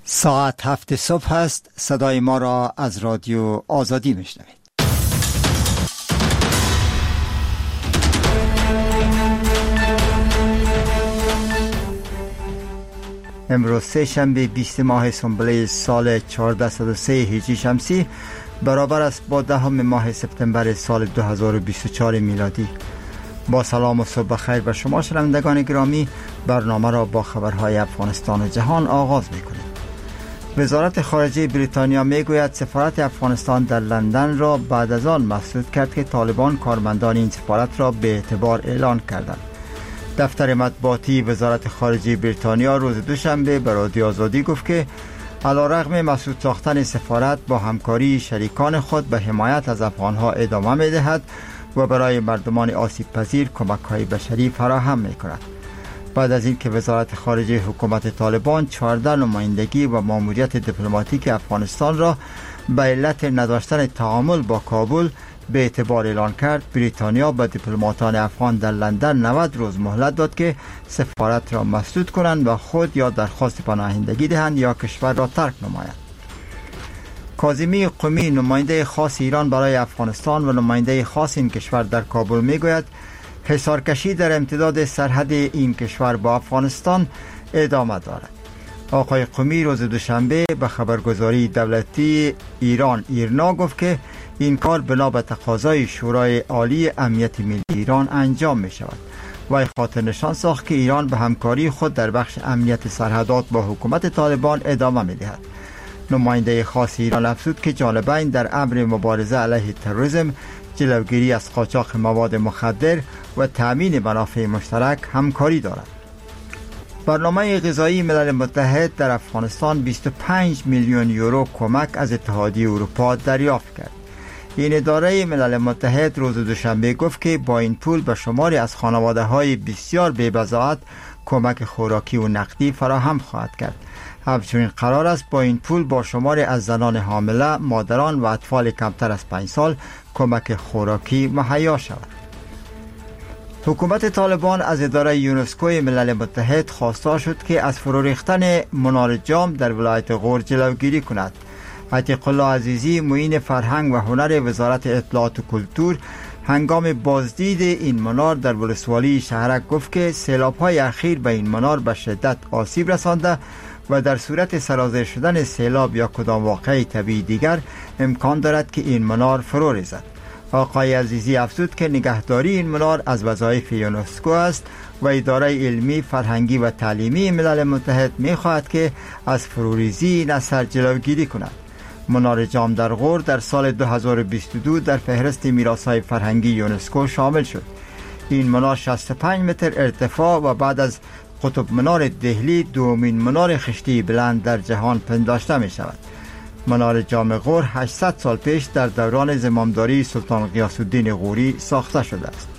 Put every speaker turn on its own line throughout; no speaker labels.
ساعت 7 صبح است. صدای ما را از رادیو آزادی میشنوید. امروز سه شنبه 20 ماه سنبله سال 1403 هجری شمسی برابر است با 10 ماه سپتامبر سال 2024 میلادی. با سلام و صبح خیر به شما شنوندگان گرامی، برنامه را با خبرهای افغانستان و جهان آغاز می‌کنیم. وزارت خارجه بریتانیا میگوید سفارت افغانستان در لندن را بعد از آن مسدود کرد که طالبان کارمندان این سفارت را به اعتبار اعلان کردند. دفتر مطبوعاتی وزارت خارجه بریتانیا روز دوشنبه به رادیو آزادی گفت که علیرغم مسدود ساختن سفارت با همکاری شریکان خود به حمایت از افغانها ادامه می‌دهد و برای مردمان آسیب پذیر کمک‌های بشری فراهم می‌کند. بعد از اینکه وزارت خارجه حکومت طالبان 14 نمایندگی و ماموریت دیپلماتیک افغانستان را به علت نداشتن تعامل با کابل به اعتبار اعلان کرد، بریتانیا به دیپلماتان افغان در لندن 90 روز مهلت داد که سفارت را مسدود کنند و خود یا درخواست پناهندگی دهند یا کشور را ترک نمایند. کاظمی قمی، نماینده خاص ایران برای افغانستان و نماینده خاص این کشور در کابل میگوید حصارکشی در امتداد سرحد این کشور با افغانستان ادامه دارد. آقای قمی روز دوشنبه به خبرگزاری دولتی ایران ایرنا گفت که این کار بنا به تقاضای شورای عالی امنیت ملی ایران انجام می شود. وی خاطر نشان ساخت که ایران به همکاری خود در بخش امنیت سرحدات با حکومت طالبان ادامه می دهد. نماینده خاص ایران افزود که جانبین در امر مبارزه علیه تروریسم، جلوگیری از قاچاق مواد مخدر و تامین منافع مشترک همکاری دارد. برنامه غذایی ملل متحد در افغانستان 25 میلیون یورو کمک از اتحادیه اروپا دریافت کرد. این اداره ملل متحد روز دوشنبه گفت که با این پول به شماری از خانواده‌های بسیار بی‌بضاعت کمک خوراکی و نقدی فراهم خواهد کرد. همچنین قرار است با این پول با شماری از زنان حامله، مادران و اطفال کمتر از 5 سال کمک خوراکی مهیا شود. حکومت طالبان از اداره یونسکو ملل متحد خواستار شد که از فرو ریختن منار جام در ولایت غور جلوگیری کند. عتیق الله عزیزی، معین فرهنگ و هنر وزارت اطلاعات و کلتور، هنگام بازدید این منار در ولسوالی شهرک گفت که سیلاب‌های اخیر به این منار به شدت آسیب رسانده و در صورت سرازیر شدن سیلاب یا کدام واقعه طبیعی دیگر امکان دارد که این منار فرو ریزد. آقای عزیزی افزود که نگهداری این منار از وظایف یونسکو است و اداره علمی، فرهنگی و تعلیمی ملل متحد می خواهد که از فروریزی این اثر جلوگیری کند. منار جام در غور در سال 2022 در فهرست میراث‌های فرهنگی یونسکو شامل شد. این منار 65 متر ارتفاع و بعد از قطب منار دهلی دومین منار خشتی بلند در جهان پنداشته می شود. منار جام غور 800 سال پیش در دوران زمامداری سلطان غیاث الدین غوری ساخته شده است.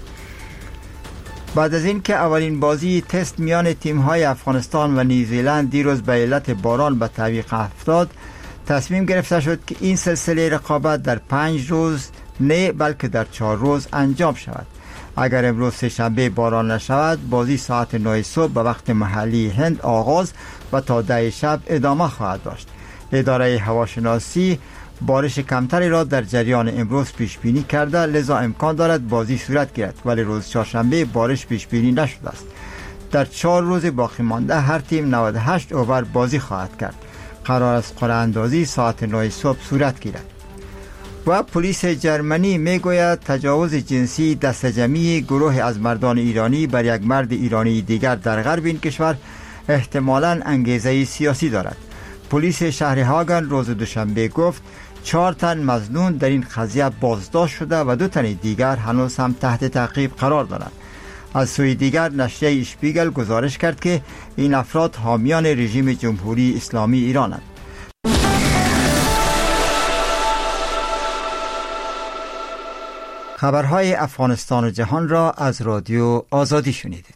بعد از اینکه اولین بازی تست میان تیم‌های افغانستان و نیوزیلند دیروز به علت باران به تعویق افتاد، تصمیم گرفته شد که این سلسله رقابت در 5 روز نه بلکه در 4 روز انجام شود. اگر امروز سه‌شنبه باران نشود، بازی ساعت 9 صبح به وقت محلی هند آغاز و تا 10 شب ادامه خواهد داشت. اداره هواشناسی بارش کمتری را در جریان امروز پیش بینی کرده، لذا امکان دارد بازی صورت گیرد، ولی روز چهارشنبه بارش پیش بینی نشده است. در 4 روز باقی مانده هر تیم 98 اوور بازی خواهد کرد. قرار است قرعه اندازی ساعت 9 صبح صورت گیرد. و پلیس جرمنی میگوید تجاوز جنسی دست جمعی گروه از مردان ایرانی بر یک مرد ایرانی دیگر در غرب این کشور احتمالاً انگیزه سیاسی دارد. پلیس شهر هاگن روز دوشنبه گفت 4 تن مظنون در این قضیه بازداشت شده و 2 تن دیگر هنوز هم تحت تعقیب قرار دارند. از سوی دیگر نشریه اشپیگل گزارش کرد که این افراد حامیان رژیم جمهوری اسلامی ایرانند. خبرهای افغانستان و جهان را از رادیو آزادی شنیدید.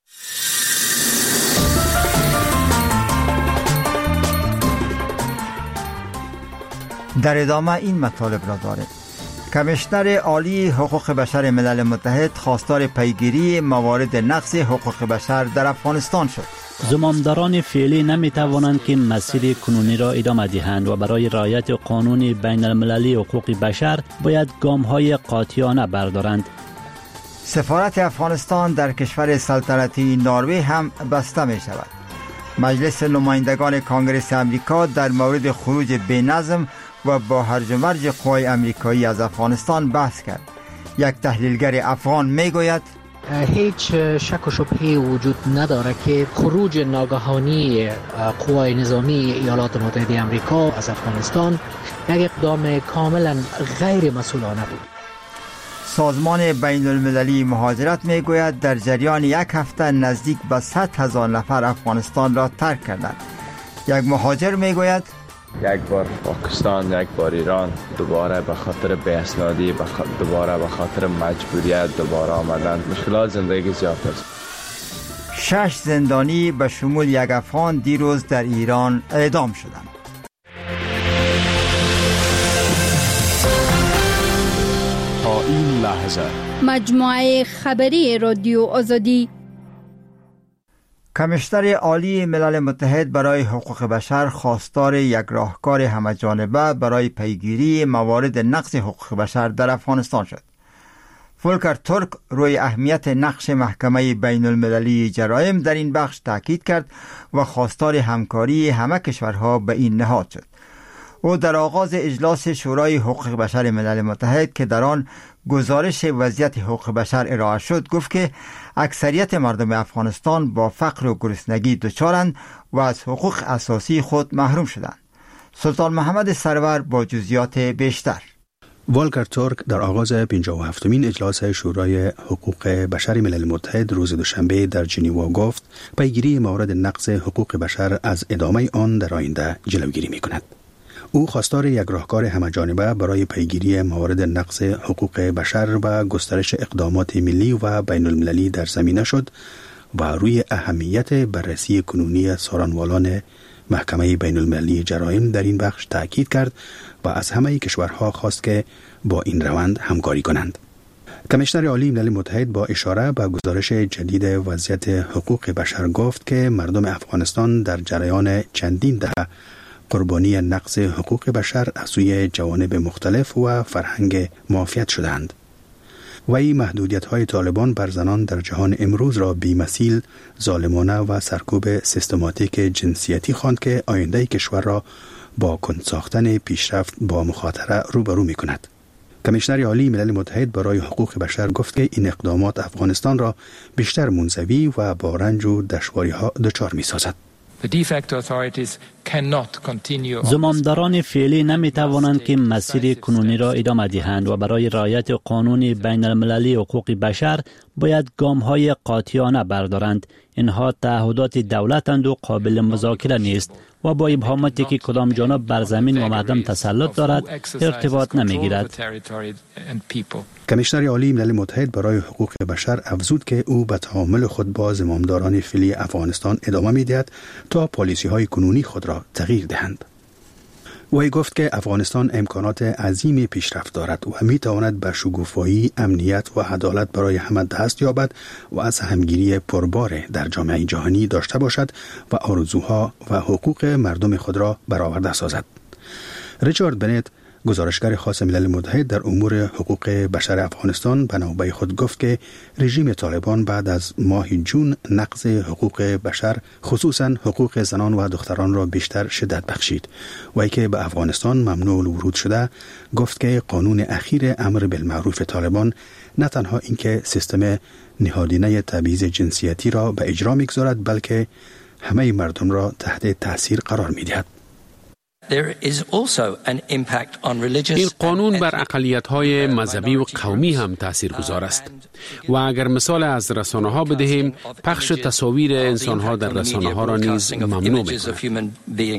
در ادامه این مطالب را داریم. کمیشنر عالی حقوق بشر ملل متحد خواستار پیگیری موارد نقض حقوق بشر در افغانستان شد.
زمامداران فعلی نمی توانند که مسیر کنونی را ادامه دهند و برای رعایت قانون بین المللی حقوق بشر باید گام‌های قاطعانه بردارند.
سفارت افغانستان در کشور سلطنتی نروژ هم بسته می شود. مجلس نمایندگان کانگرس امریکا در مورد خروج بی‌نظم و با هرج و مرج قوای امریکایی از افغانستان بحث کرد. یک تحلیلگر افغان می گوید
هیچ شک و شبهه‌ای وجود نداره که خروج ناگهانی قوای نظامی ایالات متحده آمریکا از افغانستان یک اقدام کاملا غیر مسئولانه بود.
سازمان بین المللی مهاجرت می گوید در جریان یک هفته نزدیک به 100,000 نفر افغانستان را ترک کردند. یک مهاجر می گوید
یک بار پاکستان، یک بار ایران، دوباره به خاطر بی‌اسنادی، دوباره به خاطر مجبوریت دوباره آمدن. مشکلات زندگی زیاد است.
6 زندانی به شمول یک افغان دیروز در ایران اعدام شدند.
تا این لحظه
مجموعه خبری رادیو آزادی.
کمیشنر عالی ملل متحد برای حقوق بشر خواستار یک راهکار همه‌جانبه برای پیگیری موارد نقض حقوق بشر در افغانستان شد. فولکر تورک روی اهمیت نقش محکمه بین المللی جرایم در این بخش تاکید کرد و خواستار همکاری همه کشورها به این نهاد شد. او در آغاز اجلاس شورای حقوق بشر ملل متحد که در آن گزارش وضعیت حقوق بشر ارائه شد گفت که اکثریت مردم افغانستان با فقر و گرسنگی دچارند و از حقوق اساسی خود محروم شدند. سلطان محمد سرور با جزئیات بیشتر.
والکر تورک در آغاز 57مین اجلاس شورای حقوق بشر ملل متحد روز دوشنبه در ژنو گفت پیگیری موارد نقض حقوق بشر از ادامه آن در آینده جلوگیری می‌کند. او خواستار یک راهکار همه‌جانبه برای پیگیری موارد نقض حقوق بشر و گسترش اقدامات ملی و بین المللی در زمینه شد و روی اهمیت بررسی کنونی سارنوالان محکمه بین المللی جرایم در این بخش تاکید کرد و از همه کشورها خواست که با این روند همکاری کنند. کمیشنر عالی ملل متحد با اشاره به گزارش جدید وضعیت حقوق بشر گفت که مردم افغانستان در جریان چندین دهه قربانی نقض حقوق بشر از سوی جوانب مختلف و فرهنگ معافیت شدند. وی محدودیت‌های طالبان بر زنان در جهان امروز را بی‌مثیل، ظالمانه و سرکوب سیستماتیک جنسیتی خواند که آینده کشور را با کند ساختن پیشرفت با مخاطره روبرو می‌کند. کمیشنر عالی ملل متحد برای حقوق بشر گفت که این اقدامات افغانستان را بیشتر منزوی و با رنج و دشواری‌ها دچار می‌سازد.
زمامداران فعلی نمی توانند که مسیر کنونی را ادامه دهند و برای رعایت قانون بین المللی حقوق بشر باید گام‌های قاطعانه بردارند. اینها تعهدات دولتند و قابل مذاکره نیست و با ابهاماتی که کدام جانب بر زمین و مردم تسلط دارد ارتباط نمیگیرد.
کمیشنر عالی ملل متحد برای حقوق بشر افزود که او به تعامل خود با زمامداران فعلی افغانستان ادامه می‌دهد تا پالیسی‌های کنونی خود را تغییر دهند. وی گفت که افغانستان امکانات عظیمی پیشرفت دارد و می‌تواند به شکوفایی، امنیت و عدالت برای همه دست یابد و از همگیری پربار در جامعه جهانی داشته باشد و آرزوها و حقوق مردم خود را برآورده سازد. ریچارد بنت، گزارشگر خاص ملل متحد در امور حقوق بشر افغانستان به نوبه خود گفت که رژیم طالبان بعد از ماه جون نقض حقوق بشر خصوصا حقوق زنان و دختران را بیشتر شدت بخشید. وی که به افغانستان ممنوع الورود شده گفت که قانون اخیر امر بالمعروف طالبان نه تنها اینکه سیستم نهادینه تبعیض جنسیتی را به اجرا می‌گذارد بلکه همه مردم را تحت تاثیر قرار می‌دهد.
این قانون بر اقلیت‌های مذهبی و قومی هم تاثیرگذار است و اگر مثال از رسانه‌ها بدهیم پخش تصاویر انسان‌ها در رسانه‌ها را نیز ممنوع می‌کند.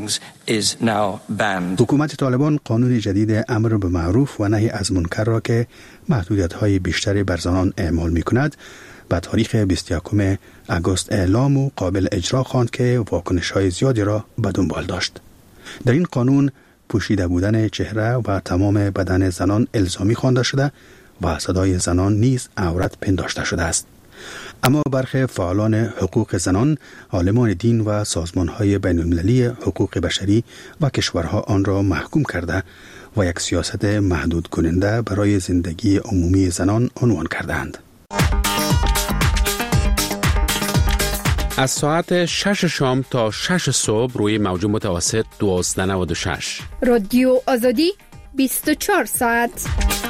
حکومت طالبان قانون جدید امر به معروف و نهی از منکر را که محدودیت‌های بیشتری بر زنان اعمال می‌کند به تاریخ 21 آگوست اعلام و قابل اجرا خواند که واکنش‌های زیادی را به دنبال داشت. در این قانون پوشیده بودن چهره و تمام بدن زنان الزامی خوانده شده و صدای زنان نیز عورت پنداشته شده است. اما برخی فعالان حقوق زنان، عالمان دین و سازمان‌های بین‌المللی حقوق بشری و کشورها آن را محکوم کرده و یک سیاست محدود کننده برای زندگی عمومی زنان عنوان کردند.
از ساعت 6 شام تا 6 صبح روی موج متوسط 1296.
رادیو آزادی 24 ساعت.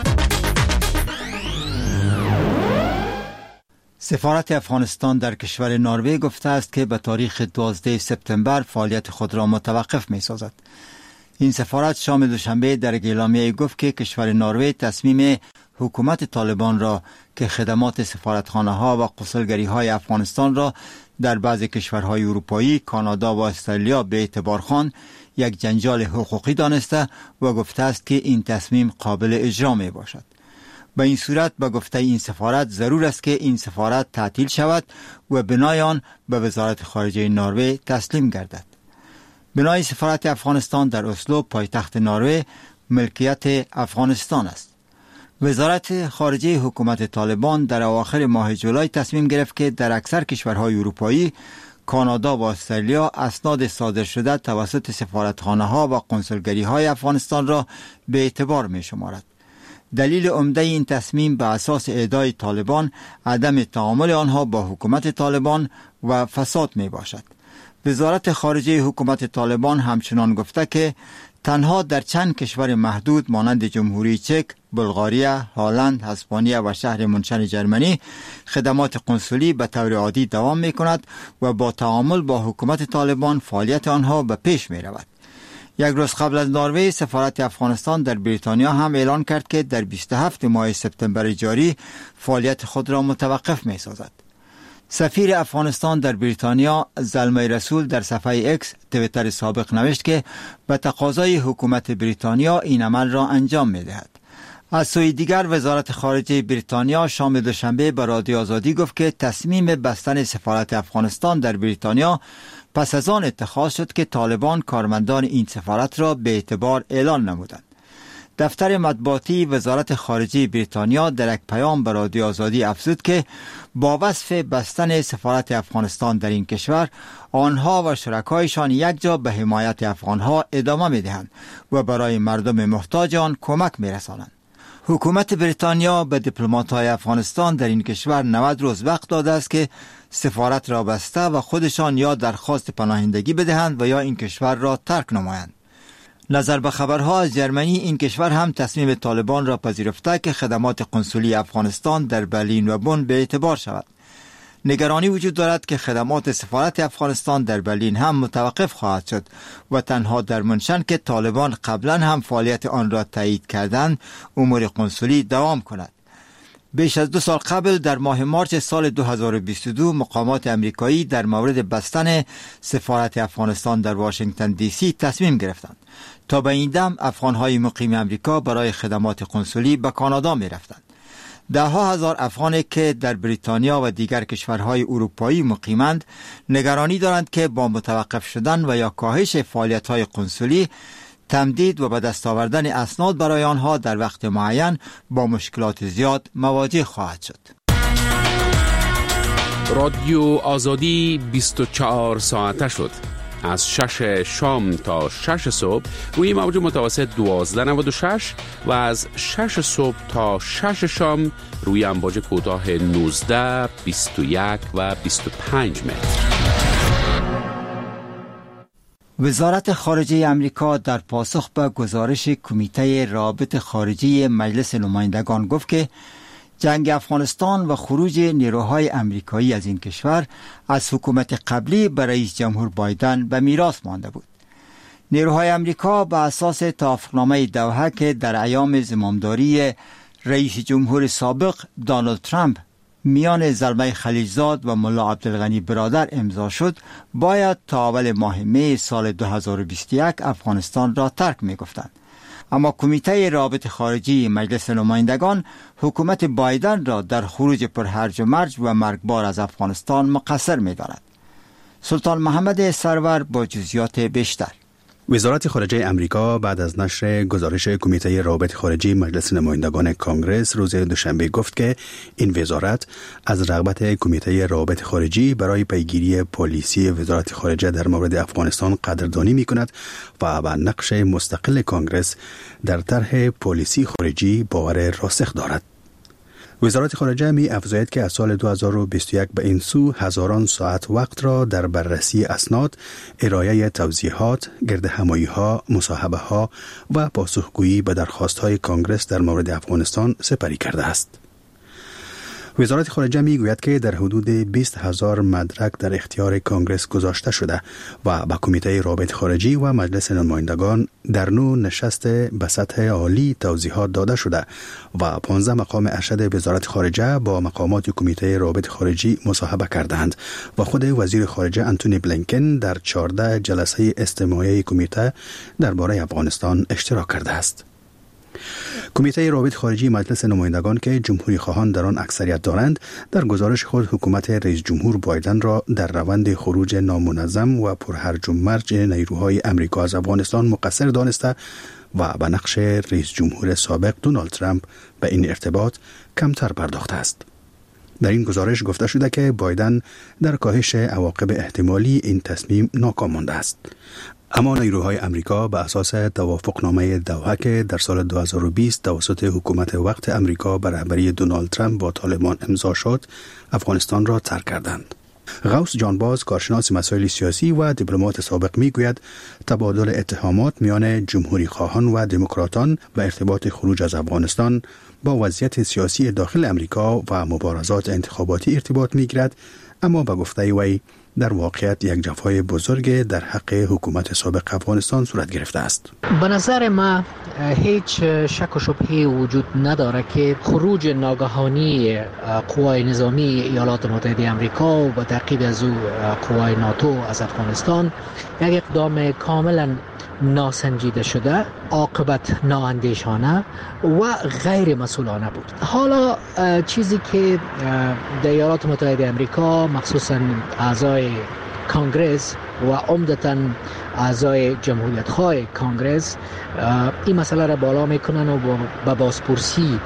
سفارت افغانستان در کشور نروژ گفته است که به تاریخ 12 سپتامبر فعالیت خود را متوقف می سازد. این سفارت شام دوشنبه در اعلامیه گفت که کشور نروژ تصمیم حکومت طالبان را که خدمات سفارتخانه ها و قنسولگری های افغانستان را در بعضی کشورهای اروپایی، کانادا و استرالیا به اعتبار خواند یک جنجال حقوقی دانسته و گفته است که این تصمیم قابل اجرا می باشد. به این صورت به گفته این سفارت ضرور است که این سفارت تعطیل شود و بنای آن به وزارت خارجه نروژ تسلیم گردد. بنای سفارت افغانستان در اسلو پایتخت نروژ ملکیت افغانستان است. وزارت خارجه حکومت طالبان در اواخر ماه جولای تصمیم گرفت که در اکثر کشورهای اروپایی، کانادا و استرالیا اسناد صادر شده توسط سفارتخانه ها و قنسولگری های افغانستان را به اعتبار می شمارد. دلیل عمده این تصمیم به اساس ادعای طالبان عدم تعامل آنها با حکومت طالبان و فساد می باشد. وزارت خارجه حکومت طالبان همچنان گفته که تنها در چند کشور محدود مانند جمهوری چک، بلغاریا، هلند، اسپانیا و شهر منشن جرمنی خدمات قنسولی به طور عادی دوام می کند و با تعامل با حکومت طالبان فعالیت آنها به پیش می رود. یک روز قبل از نروژ سفارت افغانستان در بریتانیا هم اعلان کرد که در 27 ماه سپتامبر جاری فعالیت خود را متوقف می سازد. سفیر افغانستان در بریتانیا زلمه رسول در صفحه ایکس تویتر سابق نوشت که به تقاضای حکومت بریتانیا این عمل را انجام می دهد. از سوی دیگر وزارت خارجه بریتانیا شام دوشنبه به رادیو آزادی گفت که تصمیم بستن سفارت افغانستان در بریتانیا پس از آن اتخاذ شد که طالبان کارمندان این سفارت را به اعتبار اعلان نمودند. دفتر مطبوعاتی وزارت خارجه بریتانیا در یک پیام به رادیو آزادی افزود که با وصف بستن سفارت افغانستان در این کشور، آنها و شرکایشان یک جا به حمایت افغانها ادامه می‌دهند و برای مردم محتاج آن کمک می‌رسانند. حکومت بریتانیا به دیپلمات‌های افغانستان در این کشور 90 روز وقت داده است که سفارت را بسته و خودشان یا درخواست پناهندگی بدهند و یا این کشور را ترک نمایند. نظر به خبرها از جرمنی، این کشور هم تصمیم طالبان را پذیرفته که خدمات قنسولی افغانستان در برلین و بن به اعتبار شود. نگرانی وجود دارد که خدمات سفارت افغانستان در برلین هم متوقف خواهد شد و تنها در منشن که طالبان قبلا هم فعالیت آن را تایید کردند امور قنسولی دوام کند. بیش از 2 سال قبل در ماه مارس سال 2022 مقامات امریکایی در مورد بستن سفارت افغانستان در واشنگتن دی سی تصمیم گرفتند. تا به این دم افغانهای مقیم امریکا برای خدمات قنسولی به کانادا می رفتند. ده ها هزار افغانی که در بریتانیا و دیگر کشورهای اروپایی مقیمند نگرانی دارند که با متوقف شدن و یا کاهش فعالیت‌های قنسولی، تمدید و به دست آوردن اسناد برای آنها در وقت معین با مشکلات زیاد مواجه خواهد شد.
رادیو آزادی 24 ساعته شد. از 6 شام تا 6 صبح روی موج متوسط 1296 و از 6 صبح تا 6 شام روی امواج کوتاه 19، 21 و 25 متر.
وزارت خارجه امریکا در پاسخ به گزارش کمیته روابط خارجی مجلس نمایندگان گفت که جنگ افغانستان و خروج نیروهای امریکایی از این کشور از حکومت قبلی به رئیس جمهور بایدن به میراث مانده بود. نیروهای امریکا به اساس توافقنامه دوحه که در ایام زمامداری رئیس جمهور سابق دونالد ترامپ میان زلمه خلیلزاد و ملا عبدالغنی برادر امضا شد، باید تا اول ماه می سال 2021 افغانستان را ترک می گفتند. اما کمیته روابط خارجی مجلس نمایندگان حکومت بایدن را در خروج پرهرج و مرج و مرگبار از افغانستان مقصر می داند. سلطان محمد سرور با جزئیات بیشتر.
وزارت خارجه امریکا بعد از نشر گزارش کمیته روابط خارجی مجلس نمایندگان کانگرس روز دوشنبه گفت که این وزارت از رغبت کمیته روابط خارجی برای پیگیری پالیسی وزارت خارجه در مورد افغانستان قدردانی می‌کند و به نقش مستقل کانگرس در طرح پالیسی خارجی باور راسخ دارد. وزارت خارجه می افزاید که از سال 2021 به این سو هزاران ساعت وقت را در بررسی اسناد، ارائه توضیحات، گردهمایی‌ها، مصاحبه‌ها و پاسخگویی به درخواست‌های کانگرس در مورد افغانستان سپری کرده است. وزارت خارجه می گوید که در حدود 20,000 مدرک در اختیار کانگرس گذاشته شده و به کمیته روابط خارجی و مجلس نمایندگان در نوع نشست به سطح عالی توضیحات داده شده و 15 مقام ارشد وزارت خارجه با مقامات کمیته روابط خارجی مصاحبه کردند و خود وزیر خارجه انتونی بلینکن در 14 جلسه استماعی کمیته درباره افغانستان اشتراک کرده است. کمیته روابط خارجی مجلس نمایندگان که جمهوری خواهان در آن اکثریت دارند، در گزارش خود حکومت رئیس جمهور بایدن را در روند خروج نامنظم و پرهرج و مرج نیروهای امریکا از افغانستان مقصر دانسته و به نقش رئیس جمهور سابق دونالد ترامپ به این ارتباط کمتر پرداخته است. در این گزارش گفته شده که بایدن در کاهش عواقب احتمالی این تصمیم ناکام مانده است. اما نیروهای امریکا به اساس توافقنامه دوحه که در سال 2020 توسط حکومت وقت امریکا به رهبری دونالد ترامپ با طالبان امضا شد، افغانستان را ترک کردند. غوث جانباز، کارشناس مسائل سیاسی و دیپلمات سابق میگوید تبادل اتهامات میان جمهوری خواهان و دموکراتان و ارتباط خروج از افغانستان با وضعیت سیاسی داخل امریکا و مبارزات انتخاباتی ارتباط میگیرد، اما به گفته وی در واقعیت یک جفای بزرگ در حق حکومت سابق افغانستان صورت گرفته است.
به نظر ما هیچ شک و شبهه وجود نداره که خروج ناگهانی قوای نظامی ایالات متحده آمریکا و تعقیب از او قوای ناتو از افغانستان یک اقدام کاملا ناسنجیده شده، عاقبت نااندیشانه و غیر مسئولانه بود. حالا چیزی که در ایالات متحده آمریکا مخصوصا اعضای کانگرس و عمدتاً اعضای جمهوریت خواه کانگرس این مسئله را بالا میکنن و با بازپرسی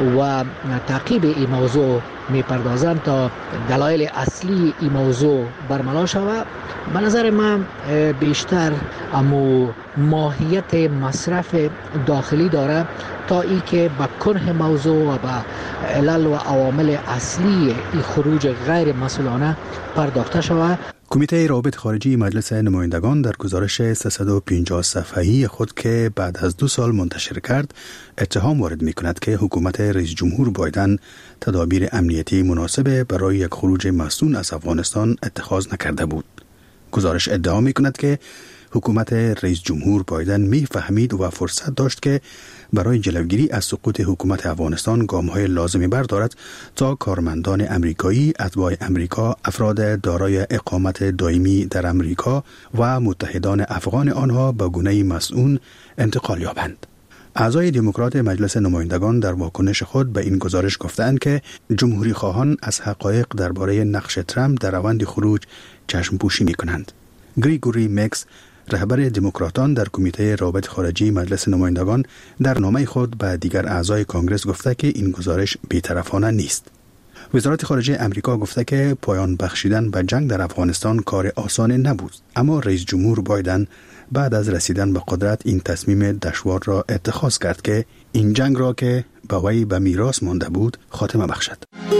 و تعقیب این موضوع میپردازند تا دلایل اصلی این موضوع برملا شود. به نظر من بیشتر امو ماهیت مصرف داخلی داره تا ای که به کنه موضوع و به علل و عوامل اصلی این خروج غیر مسئولانه پرداخته شود.
کمیته روابط خارجی مجلس نمایندگان در گزارش 350 صفحه‌ای خود که بعد از 2 سال منتشر کرد، اتهام وارد می‌کند که حکومت رئیس جمهور بایدن تدابیر امنیتی مناسب برای یک خروج مصون از افغانستان اتخاذ نکرده بود. گزارش ادعا می‌کند که حکومت رئیس جمهور بایدن می‌فهمید و فرصت داشت که برای جلوگیری از سقوط حکومت افغانستان گام‌های لازمی بردارد تا کارمندان امریکایی، اتباع امریکا، افراد دارای اقامت دائمی در امریکا و متحدان افغان آنها به گونه‌ای مسئول انتقال یابند. اعضای دموکرات مجلس نمایندگان در واکنش خود به این گزارش گفتند که جمهوری خواهان از حقایق درباره نقش ترامپ در روند خروج چشم پوشی می‌کنند. گریگوری مکس، رهبر دموکراتان در کمیته روابط خارجی مجلس نمایندگان، در نامه خود به دیگر اعضای کانگرس گفته که این گزارش بی‌طرفانه نیست. وزارت خارجه امریکا گفته که پایان بخشیدن به جنگ در افغانستان کار آسانی نبود، اما رئیس جمهور بایدن بعد از رسیدن به قدرت این تصمیم دشوار را اتخاذ کرد که این جنگ را که به وی به میراث مانده بود خاتمه بخشد.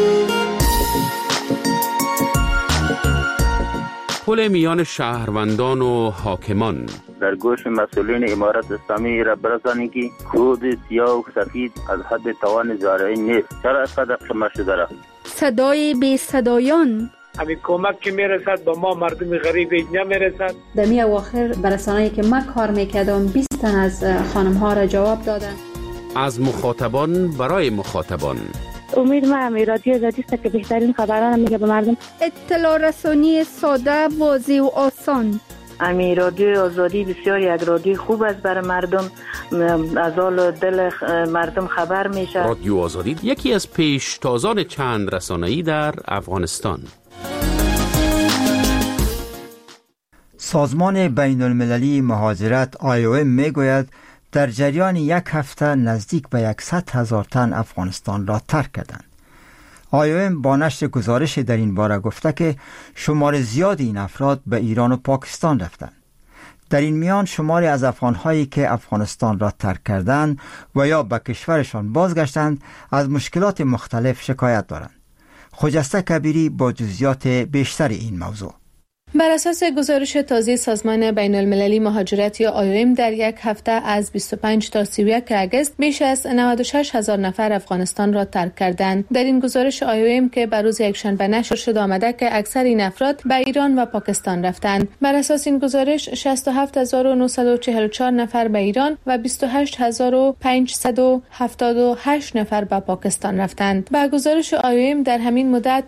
پل میان شهروندان و حاکمان
در گوش مسئولین امارت اسلامی را برسانید که کود سیاه و سفید از حد توان زارعی نیست. چرا اینقدر شما شده را؟
صدای بی صدایان،
همین کمک که میرسد با ما مردم غریب نمیرسد.
در می اواخر برسانه‌ای که من کار میکردم 20 تن از خانم ها را جواب دادن.
از مخاطبان برای مخاطبان.
امید من رادیو آزادی است که بهترین خبران میگه به مردم.
اطلاع رسانی ساده، واضح و آسان.
امی رادیو آزادی بسیار یک رادیو خوب است برای مردم، از حال دل مردم خبر میشه.
رادیو آزادی یکی از پیشتازان چند رسانه‌ای در افغانستان.
سازمان بین المللی مهاجرت IOM میگوید در جریان یک هفته نزدیک به 100,000 تن افغانستان را ترک کردند. IOM با نشر گزارش در این باره گفته که شمار زیادی این افراد به ایران و پاکستان رفتند. در این میان شماری از افغانهایی که افغانستان را ترک کردند و یا به کشورشان بازگشتند از مشکلات مختلف شکایت دارند. خجسته کبیری با جزئیات بیشتر این موضوع.
بر اساس گزارش تازه سازمان بین المللی مهاجرت یا IOM در یک هفته از 25 تا 31 آگوست بیش از 96,000 نفر افغانستان را ترک کردند. در این گزارش IOM که بر روز یکشنبه نشر شد آمده که اکثر این افراد به ایران و پاکستان رفتند. بر اساس این گزارش 67,944 نفر به ایران و 28,578 نفر به پاکستان رفتند. با گزارش IOM در همین مدت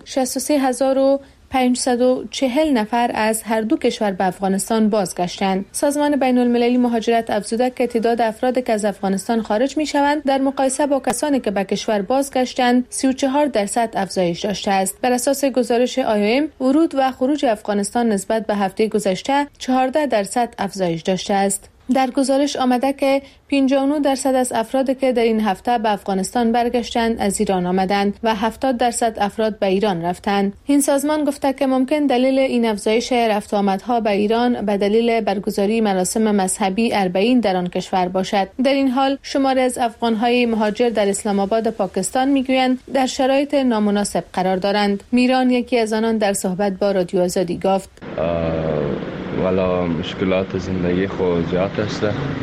63,540 نفر از هر دو کشور به افغانستان بازگشتند. سازمان بین المللی مهاجرت افزوده که تعداد افرادی که از افغانستان خارج می شوند در مقایسه با کسانی که به کشور بازگشتند 34% افزایش داشته است. بر اساس گزارش IOM ورود و خروج افغانستان نسبت به هفته گذشته 14% افزایش داشته است. در گزارش آمده که 59% از افرادی که در این هفته به افغانستان برگشتند از ایران آمدند و 70% افراد به ایران رفتند. این سازمان گفته که ممکن دلیل این افزایش رفت و آمدها به ایران به دلیل برگزاری مراسم مذهبی 40 در آن کشور باشد. در این حال شماری از افغانهای مهاجر در اسلام آباد پاکستان میگویند در شرایط نامناسب قرار دارند. میران یکی از آنان در صحبت با رادیو آزادی گفت
والا مشکلات زندگی خود زیاد است،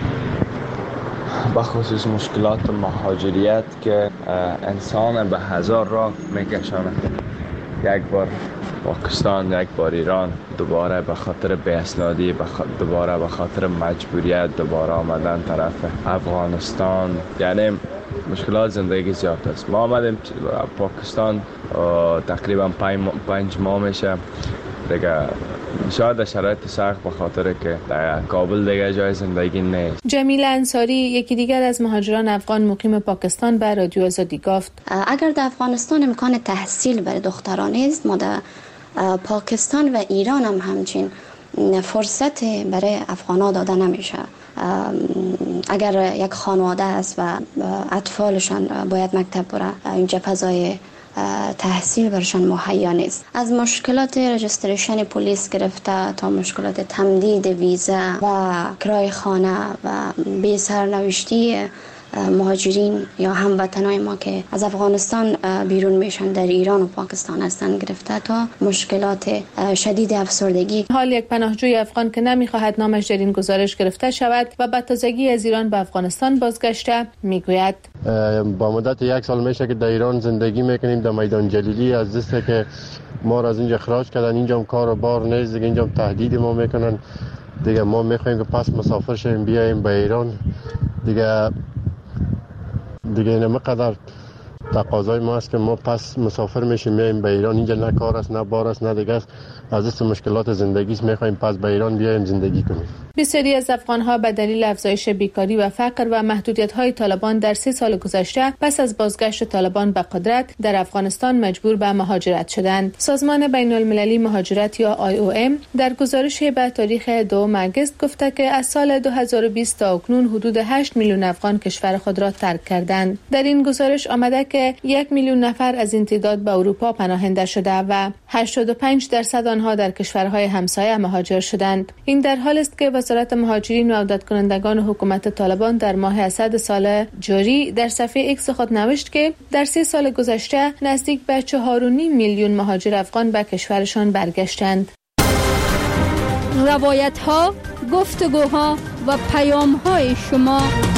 بخصوص مشکلات مهاجریت که انسان به هزار راه میکشاند. یک بار پاکستان، یک بار ایران، دوباره به خاطر بی‌اسنادی، دوباره به خاطر مجبوریت دوباره آمدن طرف افغانستان. یعنی مشکلات زندگی زیاد است. ما آمدیم پاکستان تقریبا 5 ماه میشه دیگه. شاید شرایط سخت به خاطر که در کابل دیگه جای زندگی نیست.
جمیله انصاری یکی دیگر از مهاجران افغان مقیم پاکستان به رادیو آزادی گفت
اگر در افغانستان امکان تحصیل برای دختران نیست، ما در پاکستان و ایران هم همچین فرصت برای افغانا داده نمیشه. اگر یک خانواده است و اطفالشان باید مکتب بره، اینجا فضای تحصیل برشان مهیا نیست. از مشکلات رجستریشن پلیس گرفته تا مشکلات تمدید ویزا و کرای خانه و بی سرنوشتی مهاجرین یا هموطنای ما که از افغانستان بیرون میشن در ایران و پاکستان هستند گرفته تا مشکلات شدید افسردگی.
حال یک پناهجوی افغان که نمیخواهد نامش در این گزارش گرفته شود و به تازگی از ایران به افغانستان بازگشته میگوید
با مدت 1 سال میشه که در ایران زندگی میکنیم، در میدان جلیلی. از دسته که ما را از اینجا اخراج کردن، اینجا هم کار و بار نیست دیگه، اینجا هم تهدید ما میکنن دیگه. ما میخوایم که پس مسافر شیم بیایم به ایران دیگه اینم قدر تقاضای ما است که ما پس مسافر میشیم میایم به ایران. اینجا نه کار است نه بار است نه دیگه است، از دست مشکلات زندگی است. میخوایم پس به ایران بیایم زندگی کنیم.
بسیاری از افغان‌ها به دلیل افزایش بیکاری و فقر و محدودیت‌های طالبان در 3 سال گذشته پس از بازگشت طالبان به قدرت در افغانستان مجبور به مهاجرت شدند. سازمان بین المللی مهاجرت یا IOM در گزارشی به تاریخ 2 آگوست گفته که از سال 2020 تا اکنون حدود 8 میلیون افغان کشور خود را ترک کردند. در این گزارش آمده که 1 میلیون نفر از این تعداد به اروپا پناهنده شده و 85% آنها در کشورهای همسایه مهاجر شدند. این در حالی است که وزارت مهاجرین و عودت کنندگان حکومت طالبان در ماه اسد سال جاری در صفحه ایکس خود نوشت که در 3 سال گذشته نزدیک به 4.5 میلیون مهاجر افغان به کشورشان برگشتند.
روایت‌ها، گفتگوها و پیام‌های شما.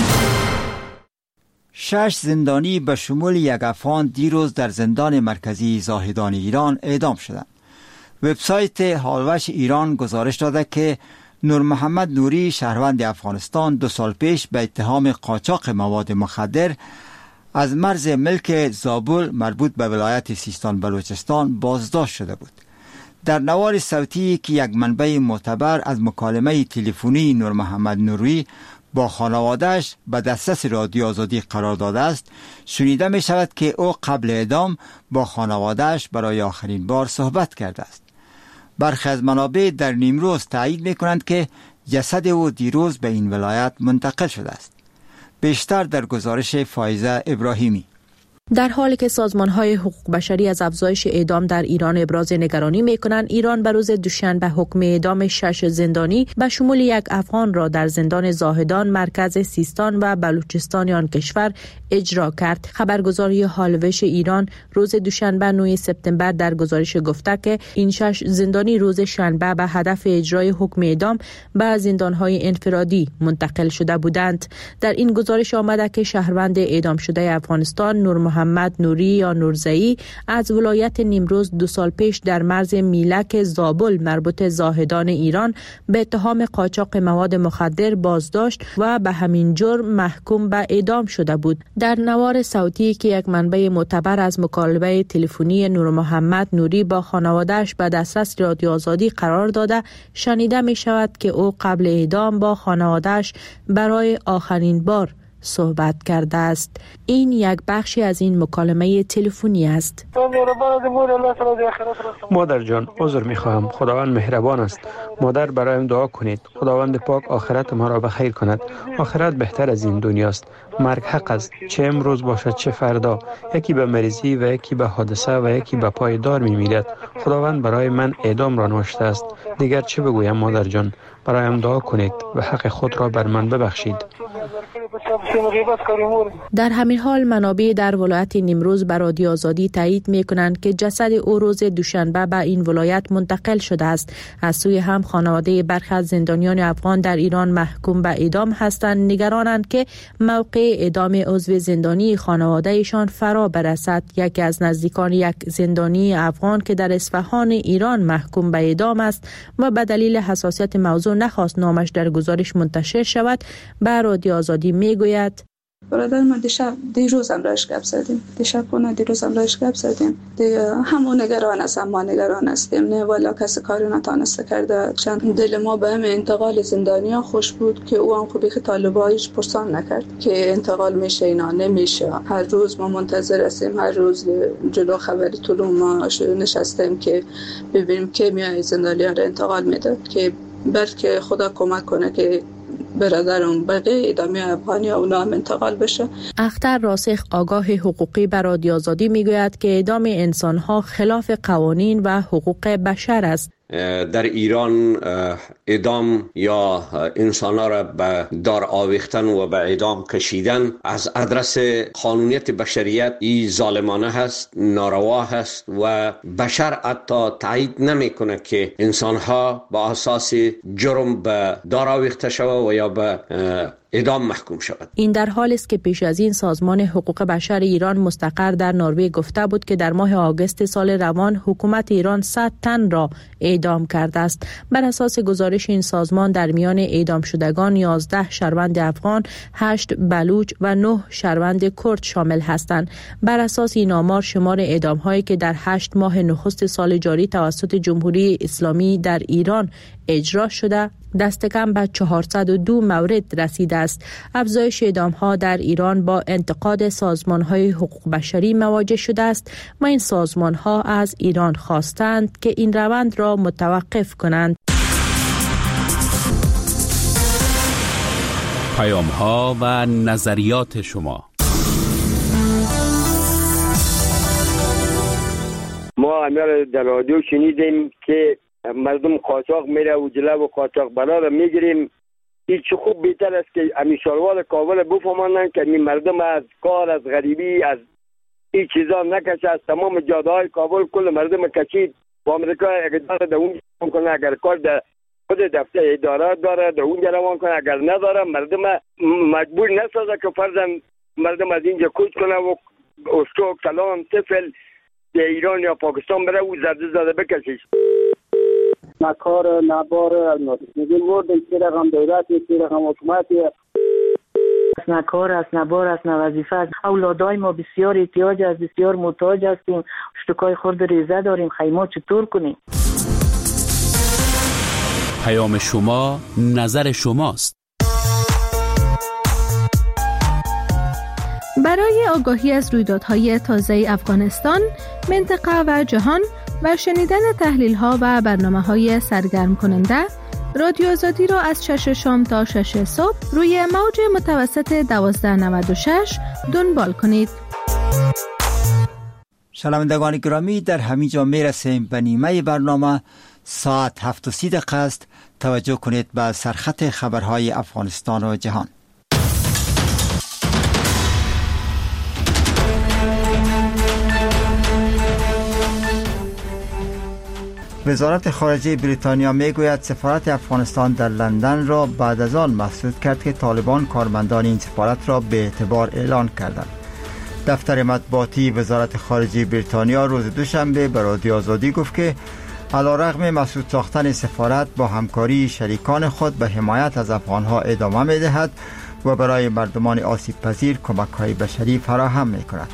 6 زندانی به شمول یک افغان دیروز در زندان مرکزی زاهدان ایران اعدام شدند. وبسایت هالوش ایران گزارش داده که نور محمد نوری شهروند افغانستان 2 سال پیش به اتهام قاچاق مواد مخدر از مرز ملک زابل مربوط به ولایت سیستان بلوچستان بازداشت شده بود. در نوار صوتی که یک منبع معتبر از مکالمه تلفنی نور محمد نوری با خانواده‌اش به دسترس رادیو آزادی قرار داده است، شنیده می شود که او قبل اعدام با خانواده‌اش برای آخرین بار صحبت کرده است. برخی از منابع در نیمروز تایید می‌کنند که جسد او دیروز به این ولایت منتقل شده است. بیشتر در گزارش فایزه ابراهیمی.
در حالی که سازمان‌های حقوق بشری از افزایش اعدام در ایران ابراز نگرانی می‌کنند، ایران به روز دوشنبه حکم اعدام 6 زندانی به شمول 1 افغان را در زندان زاهدان مرکز سیستان و بلوچستان آن کشور اجرا کرد. خبرگزاری هالوش ایران روز دوشنبه 9 سپتامبر در گزارش گفته که این 6 زندانی روز شنبه به هدف اجرای حکم اعدام به زندان‌های انفرادی منتقل شده بودند. در این گزارش آمده که شهروند اعدام شده افغانستان نور محمد نوری یا نورزئی از ولایت نیمروز 2 سال پیش در مرز میلک زابل مربوط زاهدان ایران به اتهام قاچاق مواد مخدر بازداشت و به همین جرم محکوم به اعدام شده بود. در نوار صوتی که یک منبع معتبر از مکالمه تلفنی نور محمد نوری با خانواده‌اش به دسترس رادیو آزادی قرار داده شنیده می شود که او قبل اعدام با خانواده‌اش برای آخرین بار صحبت کرده است. این یک بخشی از این مکالمه تلفنی است.
مادر جان، عذر می‌خواهم. خداوند مهربان است. مادر برایم دعا کنید. خداوند پاک آخرت ما را به خیر کند. آخرت بهتر از این دنیاست. مرگ حق است. چه امروز باشد چه فردا. یکی به مریضی و یکی به حادثه و یکی به پایدار می‌میرد. خداوند برای من اعدام را نوشته است. دیگر چه بگویم مادر جان؟ برایم دعا کنید و حق خود را بر من ببخشید.
در همین حال منابع در ولایت نیمروز به رادیو آزادی تایید می‌کنند که جسد او روز دوشنبه به این ولایت منتقل شده است. از سوی هم خانواده برخی از زندانیان افغان در ایران محکوم به اعدام هستند نگرانند که موقع اعدام عضو زندانی خانواده‌شان فرا برسد. یکی از نزدیکان یک زندانی افغان که در اصفهان ایران محکوم به اعدام است و به دلیل حساسیت موضوع نخواست نامش در گزارش منتشر شود به رادیو آزادی میگوید:
برادر من دیروز هم راش گپ زدیم. دیشب و دیروز هم راش گپ زدیم. همون نگران است، ما نگران هستیم. نه والا کسی کاری نتونسته کرده. چند دل ما به همه انتقال زندانیان خوش بود که او هم خوبی که طالبایش پرسان نکرد که انتقال میشه اینا نمیشه. هر روز ما منتظر هستیم، هر روز جلو خبری طلوع ما نشستیم که ببینیم که میای زندانیان را انتقال میده که بلکه خدا کمک کنه که برادرم بقیه ادامه افغانی اونا هم انتقال بشه.
اختر راسخ آگاه حقوقی به رادیو آزادی میگوید که اعدام انسانها خلاف قوانین و حقوق بشر است.
در ایران اعدام یا انسان‌ها را به دار آویختن و به اعدام کشیدن از ادرس قانونیت بشریت ای ظالمانه هست، ناروا هست و بشر حتی تایید نمی‌کنه که انسان‌ها با اساس جرم به دار آویخته شود و یا به اعدام محکوم شود.
این در حالی است که پیش از این سازمان حقوق بشر ایران مستقر در نروژ گفته بود که در ماه آگوست سال روان حکومت ایران 100 تن را اعدام کرده است. بر اساس گزارش این سازمان در میان اعدام شدگان 11 شهروند افغان، 8 بلوچ و 9 شهروند کرد شامل هستند. بر اساس این آمار شمار اعدام هایی که در 8 ماه نخست سال جاری توسط جمهوری اسلامی در ایران اجرا شده دست کم به 402 مورد رسیده است. افزایش اعدام‌ها در ایران با انتقاد سازمان‌های حقوق بشری مواجه شده است و این سازمان‌ها از ایران خواستند که این روند را متوقف کنند.
پیام‌ها و نظریات شما.
ما امیر در رادیو شنیدیم که مردم قاچاق میره و جلو و قاچاق بلا را میگیریم. این چه خوب بهتر است که امیشالوار کابل بفهمانند که این مردم از کار، از غریبی، از این چیزا نکشه. از تمام جاده های کابل کل مردم کشید و امریکا اقدار در اون کنه. اگر کار در خود دفتر اداره داره در اونجا روان کنه، اگر نداره مردم مجبور نسازه که فرضاً مردم از اینجا کوچ کنه و استو کلام طفل به ایران یا پاکستان بره و زده بکشیش.
نکار نبار میگیم بردن که رقم دولتی که رقم حکومتی
نکار است، نبار است، وظیفه است. اولادای ما بسیار احتیاج است، بسیار محتاج هستیم. اشتکای خرد ریزه داریم. خیمه چطور کنیم؟
پیام شما نظر شماست.
برای آگاهی از رویدادهای تازه افغانستان، منطقه و جهان
و شنیدن تحلیل‌ها و برنامه‌های سرگرم کننده، رادیو آزادی را از 6 شام تا 6 صبح روی موج متوسط 1296 دنبال کنید.
شنوندگان گرامی، در همین جا میرسیم به نیمه برنامه. ساعت 7:30 است. توجه کنید به سرخط خبرهای افغانستان و جهان. وزارت خارجه بریتانیا میگوید سفارت افغانستان در لندن را بعد از آن مسدود کرد که طالبان کارمندان این سفارت را به اعتبار اعلان کردند. دفتر مطبوعاتی وزارت خارجه بریتانیا روز دوشنبه به رادیو آزادی گفت که علیرغم مسدود ساختن سفارت با همکاری شریکان خود به حمایت از افغانها ادامه می‌دهد و برای مردمان آسیب پذیر کمک‌های بشری فراهم می‌کند.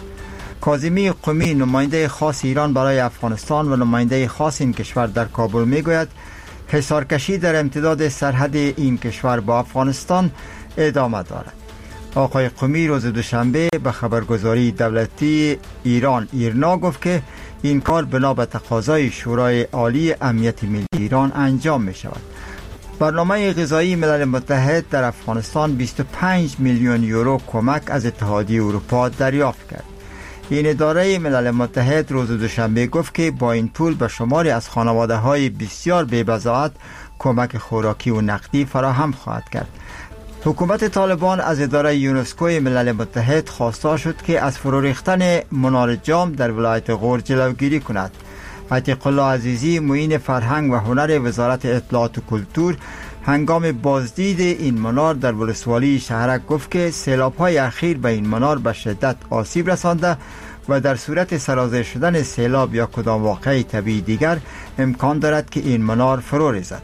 کاظمی قمی، نماینده خاص ایران برای افغانستان و نماینده خاص این کشور در کابل میگوید حصارکشی در امتداد سرحد این کشور با افغانستان ادامه دارد. آقای قمی روز دوشنبه به خبرگزاری دولتی ایران ایرنا گفت که این کار بنا به تقاضای شورای عالی امنیت ملی ایران انجام می شود. برنامه غذایی ملل متحد در افغانستان 25 میلیون یورو کمک از اتحادیه اروپا دریافت کرد. این اداره ملل متحد روز دوشنبه گفت که با این پول به شماری از خانواده‌های بسیار بی‌بضاعت کمک خوراکی و نقدی فراهم خواهد کرد. حکومت طالبان از اداره یونسکو ملل متحد خواستار شد که از فرو ریختن منار جام در ولایت غور جلوگیری کند. عتیق الله عزیزی، معین فرهنگ و هنر وزارت اطلاعات و کلتور، هنگام بازدید این منار در ولسوالی شهرک گفت که سیلاب‌های اخیر به این منار به شدت آسیب رسانده و در صورت سرازیر شدن سیلاب یا کدام واقعه طبیعی دیگر امکان دارد که این منار فرو ریزد.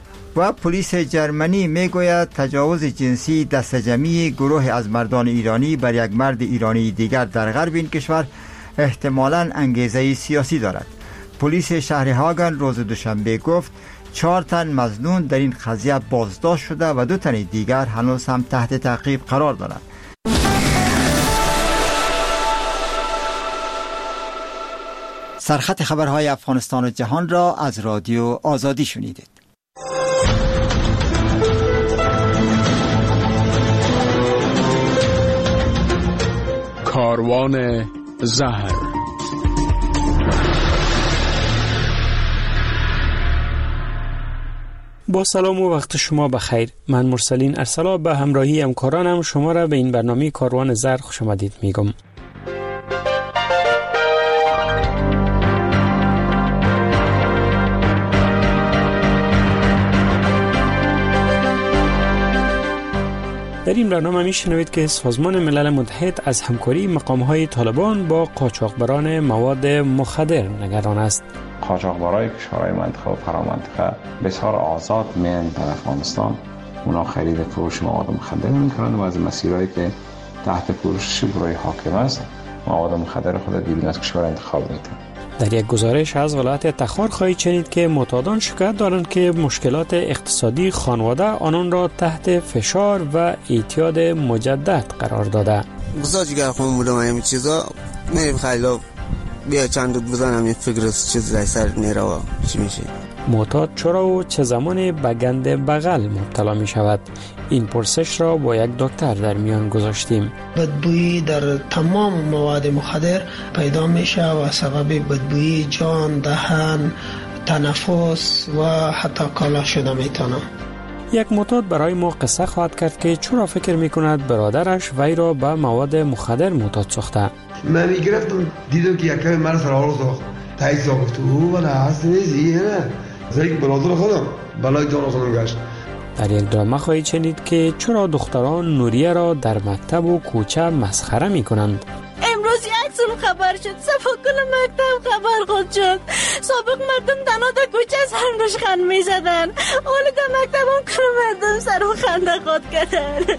و پلیس جرمنی میگوید تجاوز جنسی دست جمعی گروه از مردان ایرانی بر یک مرد ایرانی دیگر در غرب این کشور احتمالاً انگیزه سیاسی دارد. پلیس شهر هاگن روز دوشنبه گفت 4 تن مظنون در این قضیه بازداشت شده و 2 تن دیگر هنوز هم تحت تعقیب قرار دارند. سرخط خبرهای افغانستان و جهان را از رادیو آزادی شنیدید.
کاروان زهر. با سلام و وقت شما بخیر. من مرسلین ارسلا به همراهی همکارانم شما را به این برنامه کاروان زهر خوش آمدید میگم. در این برنامه میشنوید که سازمان ملل متحد از همکاری مقام‌های طالبان با قاچاقبران مواد مخدر نگران است.
قاچاقبرای کشورهای منطقه و فرامنطقه بسیار آزاد میان در افغانستان. اونا خرید فروش مواد مخدر میکنند و از مسیرهایی که تحت پوشش شورای حاکم است مواد مخدر خود بیرون از کشور انتخاب میکنند.
در یک گزارش از ولایت تخار خواهید شنید که معتادان شکایت دارند که مشکلات اقتصادی خانواده آنان را تحت فشار و اعتیاد مجدد قرار داده.
گذاشت که خون بودم این چیزا میریم خیلی بیا چند دو بزنم این فکر چیز رای سر نیروا چی میشه.
معتاد چرا و چه زمانی به گند بغل مبتلا می شود؟ این پرسش را با یک دکتر در میان گذاشتیم.
بدبویی در تمام مواد مخدر پیدا میشه و سبب بدبویی جان، دهن، تنفس و حتی کالا شده میتونه.
یک معتاد برای ما قصه خواهد کرد که چرا فکر میکند برادرش وی را به مواد مخدر معتاد ساخته.
من میگرفتم دیدم که یکم من سر آرو ساخت تایی ساخت و بله هست نیزی نه زیگ برادر خودم بلای جان خودم گشت.
در یک درامه خواهید شنید که چرا دختران نوریه را در مکتب و کوچه مسخره میکنند.
امروز یک سال خبر شد صفا کل مکتب خبر خود شد. سابق مردم تنها در کوچه سر روش خند میزدن، حالا در مکتب هم کل مردم سر و خنده خود کردن.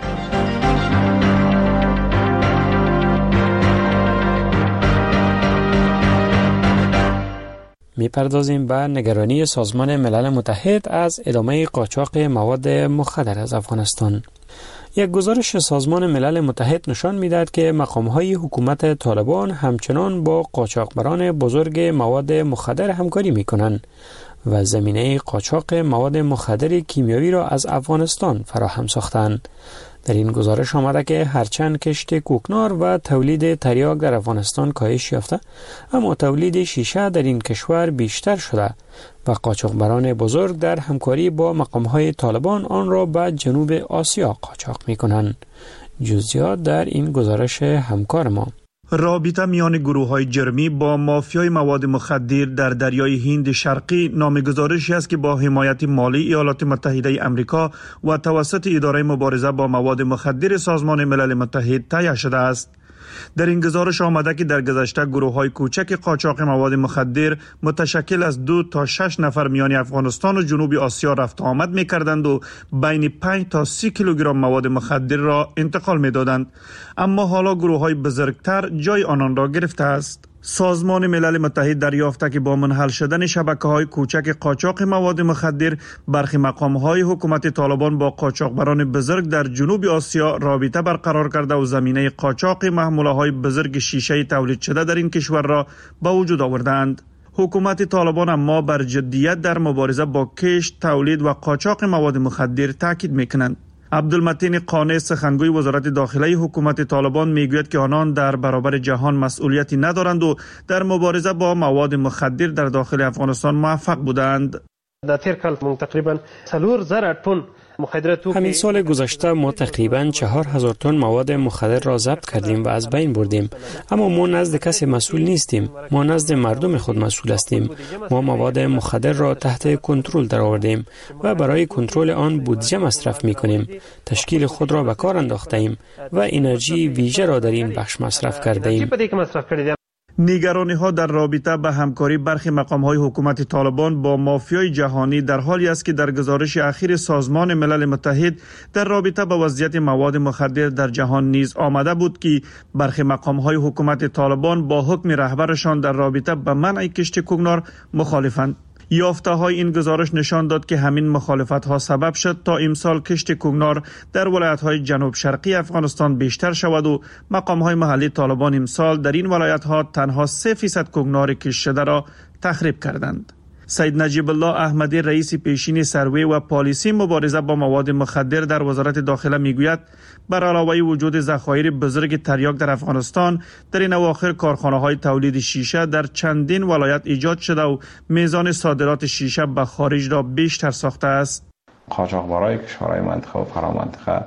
میپردازیم به نگرانی سازمان ملل متحد از ادامه قاچاق مواد مخدر از افغانستان.
یک گزارش سازمان ملل متحد نشان می‌دهد که مقام‌های حکومت طالبان همچنان با قاچاقبران بزرگ مواد مخدر همکاری می‌کنند و زمینه قاچاق مواد مخدر کیمیایی را از افغانستان فراهم ساختند. در این گزارش آمده که هرچند کشت کوکنار و تولید تریاک در افغانستان کاهش یافته، اما تولید شیشه در این کشور بیشتر شده و قاچاقبران بزرگ در همکاری با مقام‌های طالبان آن را به جنوب آسیا قاچاق می‌کنند. جزئیات در این گزارش همکار ما.
رابطه میان گروه‌های جرمی با مافیای مواد مخدر در دریای هند شرقی نامگذارشی است که با حمایت مالی ایالات متحده آمریکا و توسط اداره مبارزه با مواد مخدر سازمان ملل متحد تهیه شده است. در این گزارش آمده که در گذشته گروه‌های کوچک قاچاق مواد مخدر متشکل از 2 تا 6 نفر میان افغانستان و جنوب آسیا رفت آمد می‌کردند و بین 5 تا 30 کیلوگرم مواد مخدر را انتقال می‌دادند، اما حالا گروه‌های بزرگتر جای آنان را گرفته است. سازمان ملل متحد دریافته که با منحل شدن شبکه‌های کوچک قاچاق مواد مخدر، برخی مقام‌های حکومت طالبان با قاچاقبران بزرگ در جنوب آسیا رابطه برقرار کرده و زمینه قاچاق محموله‌های بزرگ شیشه تولید شده در این کشور را به وجود آوردند. حکومت طالبان اما بر جدیت در مبارزه با کشت، تولید و قاچاق مواد مخدر تاکید می‌کنند. عبدالمتین قانع سخنگوی وزارت داخله حکومت طالبان میگوید که آنان در برابر جهان مسئولیتی ندارند و در مبارزه با مواد مخدر در داخل افغانستان موفق بودند.
در تیر کال تقریبا 4,000 تن
همین سال گذشته ما تقریباً 4,000 تن مواد مخدر را ضبط کردیم و از بین بردیم، اما ما نزد کسی مسئول نیستیم، ما نزد مردم خود مسئول هستیم. ما مواد مخدر را تحت کنترل درآوردیم و برای کنترل آن بودجه مصرف می‌کنیم. تشکیل خود را به کار انداخته‌ایم و انرژی ویژه را در این بخش مصرف کرده‌ایم.
نگرانی‌ها در رابطه به همکاری برخی مقام‌های حکومت طالبان با مافیای جهانی در حالی است که در گزارش اخیر سازمان ملل متحد در رابطه با وضعیت مواد مخدر در جهان نیز آمده بود که برخی مقام‌های حکومت طالبان با حکم رهبرشان در رابطه به منع کشت کوکنار مخالفند. یافته‌های این گزارش نشان داد که همین مخالفت‌ها سبب شد تا امسال کشت کوکنار در ولایت‌های جنوب شرقی افغانستان بیشتر شود و مقام‌های محلی طالبان امسال در این ولایت‌ها تنها 3% کوکنار کشت شده را تخریب کردند. سید نجیب الله احمدی رئیس پیشین سروی و پالیسی مبارزه با مواد مخدر در وزارت داخله میگوید بر علاوه وجود ذخایر بزرگ تریاک در افغانستان، در این اواخر کارخانه‌های تولید شیشه در چندین ولایت ایجاد شده و میزان صادرات شیشه به خارج را بیشتر ساخته است.
قاچاقبرای کشورهای منطقه و فرامنطقه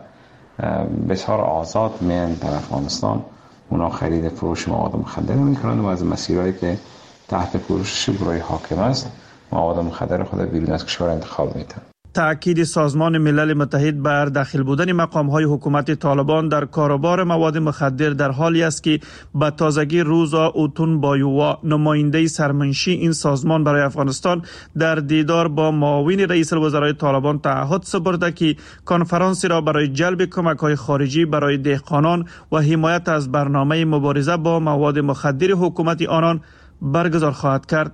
بسیار آزاد میان در افغانستان، اونا خرید فروش مواد مخدر میکنند و از مسیرهایی که تحت پوشش گروه حاکم است مواد مخدر خود بیرون از کشور انتخاب میتن.
تأکید سازمان ملل متحد بر داخل بودن مقام‌های حکومت طالبان در کاروبار مواد مخدر در حالی است که به تازگی روزا اوتون بایووا، نماینده سرمنشی این سازمان برای افغانستان، در دیدار با معاون رئیس الوزرای طالبان تعهد سپرده که کنفرانسی را برای جلب کمک‌های خارجی برای دهقانان و حمایت از برنامه مبارزه با مواد مخدر حکومت آنان برگزار خواهد کرد.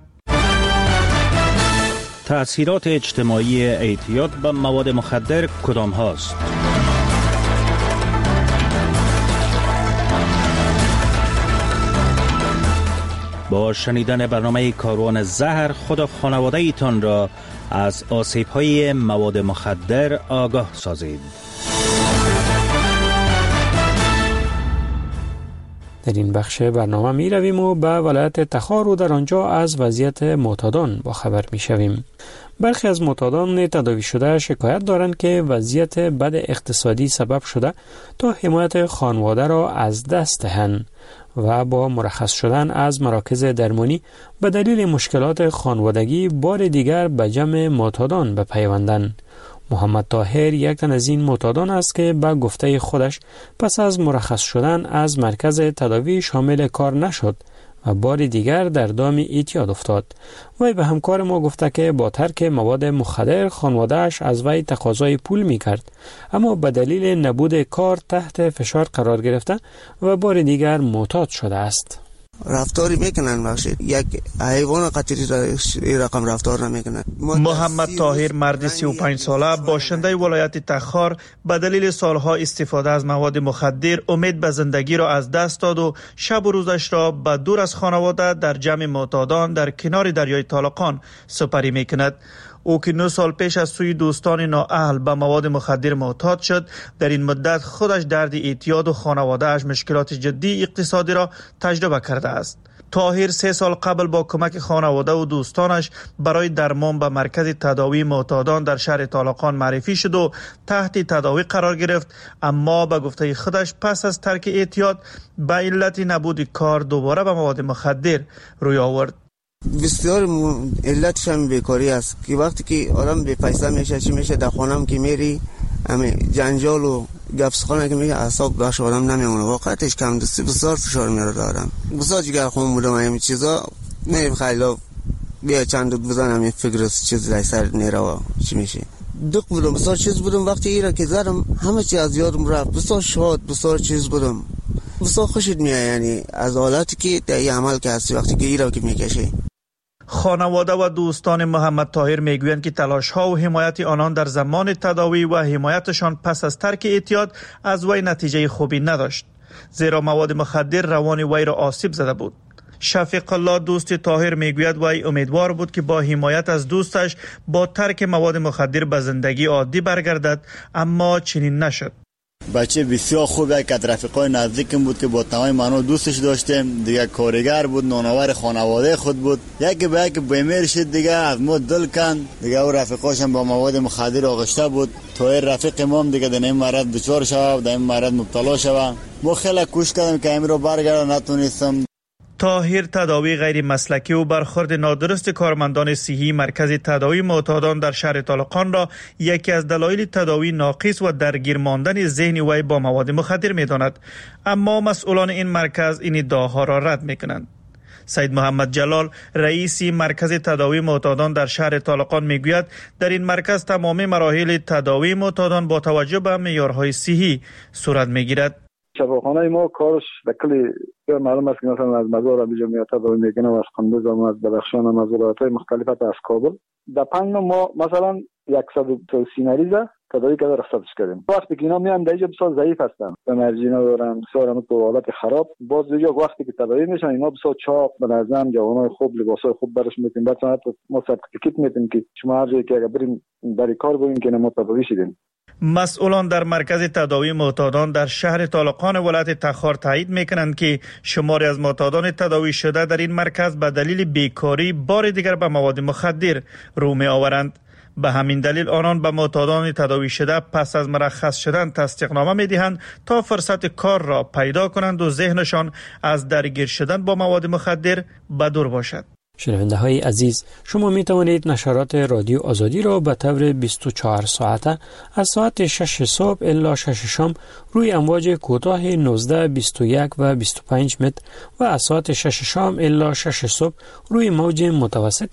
تأثیرات اجتماعی اعتیاد به مواد مخدر کدام هاست؟ با شنیدن برنامه کاروان زهر خود و خانواده ایتان را از آسیب‌های مواد مخدر آگاه سازید.
در این بخش برنامه می رویم و به ولایت تخار و در آنجا از وضعیت معتادان با خبر می شویم. برخی از معتادان تداوی شده شکایت دارند که وضعیت بد اقتصادی سبب شده تا حمایت خانواده را از دست دهند و با مرخص شدن از مراکز درمانی به دلیل مشکلات خانوادگی بار دیگر به جمع معتادان بپیوندند. محمد طاهر یک تن از این معتادان است که به گفته خودش پس از مرخص شدن از مرکز تداوی شامل کار نشد و بار دیگر در دام اعتیاد افتاد. وی به همکار ما گفته که با ترک مواد مخدر خانواده‌اش از وی تقاضای پول می‌کرد، اما به دلیل نبود کار تحت فشار قرار گرفته و بار دیگر معتاد شده است.
رفتاری میکنن بخشید یک حیوان قطری را رقم رفتار نمیکنن.
محمد طاهر مرد 35 ساله باشنده ولایت تخار به دلیل سالها استفاده از مواد مخدر امید به زندگی را از دست داد و شب و روزش را به دور از خانواده در جمع معتادان در کنار دریای طالقان سپری میکند. او که 9 سال پیش از سوی دوستان نااهل به مواد مخدر معتاد شد، در این مدت خودش درد اعتیاد و خانواده‌اش مشکلات جدی اقتصادی را تجربه کرده است. طاهر 3 سال قبل با کمک خانواده و دوستانش برای درمان به مرکز تداوی معتادان در شهر طالقان معرفی شد و تحت تداوی قرار گرفت، اما به گفته خودش پس از ترک اعتیاد به علت نبود کار دوباره به مواد مخدر روی آورد.
بسیار علتش هم بیکاری است که وقتی که آدم به پیسه میشه چی میشه در خانم که میری همه جنجال و گپ سخن که میگه اعصاب باش آدم نمیمونه. واقعیتش کم دستی بسیار فشار میاره دارم. بسیار جگر خون بودم همین چیزا میرم خیلی بیا چند دو بزنم این فکر چیز در سر نیرا چی میشه. دق بودم بسیار چیز بودم وقتی ایرا که زدم همه چی از یادم رفت. بسیار شاد بسیار چیز بودم. بسیار خوشت میاد یعنی از حالتی که در این عمل که هستی وقتی که ایرا که میکشی.
خانواده و دوستان محمد طاهر میگویند که تلاش ها و حمایت آنان در زمان تداوی و حمایتشان پس از ترک اعتیاد از وی نتیجه خوبی نداشت، زیرا مواد مخدر روان وی را آسیب زده بود. شفیق الله دوست طاهر میگوید وی امیدوار بود که با حمایت از دوستش با ترک مواد مخدر به زندگی عادی برگردد، اما چنین نشد.
بچه بسیار خوبه که رفیقای نزدیکم بود که با تمام منو دوستش داشتیم. دیگه کارگر بود، نانآور خانواده خود بود. یکی به یک بیمار شد دیگه از ما دل کند. دیگه او رفیقاش هم با مواد مخدر آغشته بود. طاهر رفیق ما دیگه در این مرض دچار شد، در این مرض مبتلا شد. ما خیلی کوشش کردم که امروز برگردم نتونستم.
طاهر تداوی غیر مسلکی و برخورد نادرست کارمندان صحی مرکز تداوی معتادان در شهر طالقان را یکی از دلایل تداوی ناقص و درگیر ماندن ذهن وی با مواد مخدر می‌داند، اما مسئولان این مرکز این ادعاها را رد می‌کنند. سید محمد جلال رئیس مرکز تداوی معتادان در شهر طالقان میگوید در این مرکز تمام مراحل تداوی معتادان با توجه به معیارهای صحی صورت می‌گیرد.
شفاخانه ما کارش در کلی معلوم است که مثلا از مزار بیجا میاد تداوی میکنه و از قندوز و از بدخشان و از ولایت‌های مختلف از کابل. در 5 ما مثلا 130 مریض تداوی کرده رخصتش کردیم. وقتی که اینا میان در اینجا بسیار ضعیف هستن، انرژی ندارن، بسیار هم تو حالت خراب. باز دیگه وقتی که تداوی میشن اینا بسیار چاق، بنظم جوانای خوب، لباسای خوب برش میتیم. بعد ما سرتیفیکیت میتیم که شما هر جایی که اگر بریم برای کار بریم که ما تداوی شدیم.
مسئولان در مرکز تداوی معتادان در شهر طالقان ولایت تخار تایید میکنند که شماری از معتادان تداوی شده در این مرکز به دلیل بیکاری بار دیگر به مواد مخدر رو می آورند. به همین دلیل آنان به معتادان تداوی شده پس از مرخص شدن تصدیقنامه می دهند تا فرصت کار را پیدا کنند و ذهنشان از درگیر شدن با مواد مخدر به دور باشد.
شنونده های عزیز، شما می توانید نشرات رادیو آزادی را به طور 24 ساعته از ساعت 6 صبح الی 6 شام روی امواج کوتاه 19، 21 و 25 متر و از ساعت 6 شام الی 6 صبح روی موج متوسط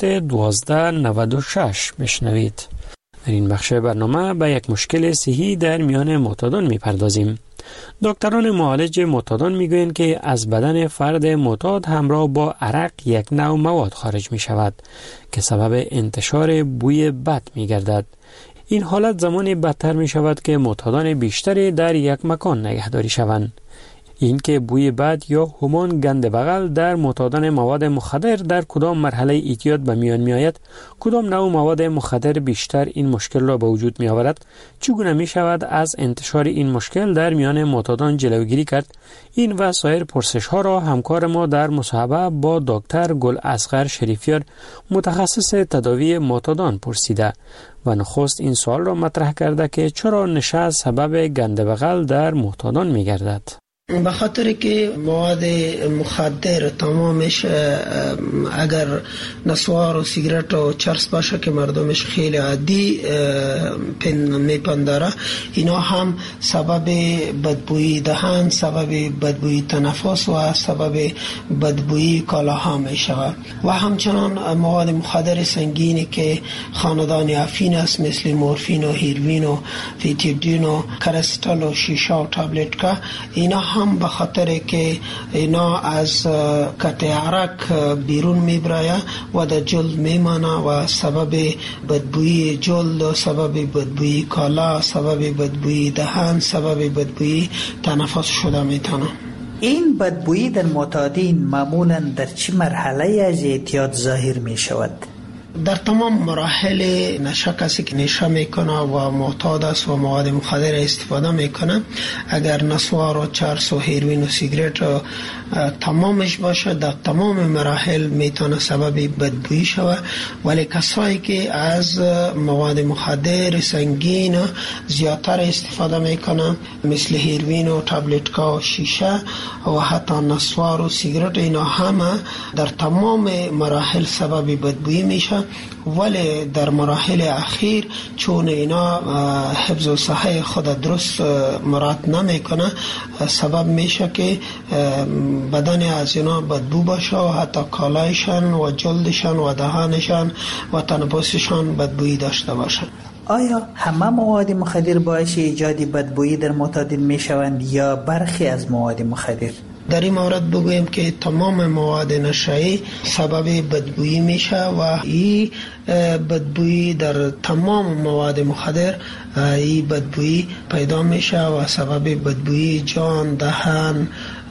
1296 بشنوید. در این بخش برنامه به یک مشکل صحی در میان معتادان می پردازیم. دکتران معالج معتادان میگویند که از بدن فرد معتاد همراه با عرق یک نوع مواد خارج می شود که سبب انتشار بوی بد می گردد. این حالت زمانی بدتر می شود که معتادان بیشتری در یک مکان نگهداری شوند. این که بوی بد یا همان گند بغل در معتادان مواد مخدر در کدام مرحله اعتیاد به میان می آید، کدام نوع مواد مخدر بیشتر این مشکل را به وجود می آورد، چگونه می شود از انتشار این مشکل در میان معتادان جلوگیری کرد، این و سایر پرسش ها را همکار ما در مصاحبه با دکتر گل اصغر شریفیار متخصص تداوی معتادان پرسیده و نخست این سوال را مطرح کرده که چرا نشاز سبب گند بغل در معتادان می گردد.
به خاطر که مواد مخدر تمامش اگر نسوار و سیگرت و چرس باشه که مردمش خیلی عادی میپنداره، اینا هم سبب بدبویی دهان، سبب بدبویی تنفس و سبب بدبویی کالاها میشود. و همچنان مواد مخدر سنگینی که خاندان افین است مثل مورفین و هیروین و فیتیدین و کرستال و شیشه و تابلت که اینا هم به خاطر که اینا از قطع عرق بیرون میبرایه و در جلد میمانه و سبب بدبویی جلد، سبب بدبویی کالا، سبب بدبویی دهان، سبب بدبویی تنفس شده میتونه.
این بدبویی در معتادین معمولا در چه مرحله از اعتیاد ظاهر می شود؟
در تمام مراحل نشه. کسی که نشه میکنه و معتاد است و مواد مخدر استفاده میکنه، اگر نسوار و چرس و هیروین و سیگرت تمامش باشه، در تمام مراحل میتونه سبب بدبویی شود. ولی کسایی که از مواد مخدر سنگین زیادتر استفاده میکنه، مثل هیروین و تابلت‌ها و شیشه و حتی نسوار و سیگرت، اینا همه در تمام مراحل سبب بدبویی میشه. ولی در مراحل اخیر چون اینا حفظ صحه خود درست مراعات نمیکنه، سبب میشه که بدن از اینا بدبو باشه و حتی کالایشان و جلدشان و دهانشان و تنفسشان بدبویی داشته باشه.
آیا همه مواد مخدر باعث ایجاد بدبویی در معتادین میشوند یا برخی از مواد مخدر؟
در این مورد بگویم که تمام مواد نشایی سبب بدبویی میشه و این بدبویی در تمام مواد مخدر این بدبویی پیدا میشه و سبب بدبویی جان، دهان،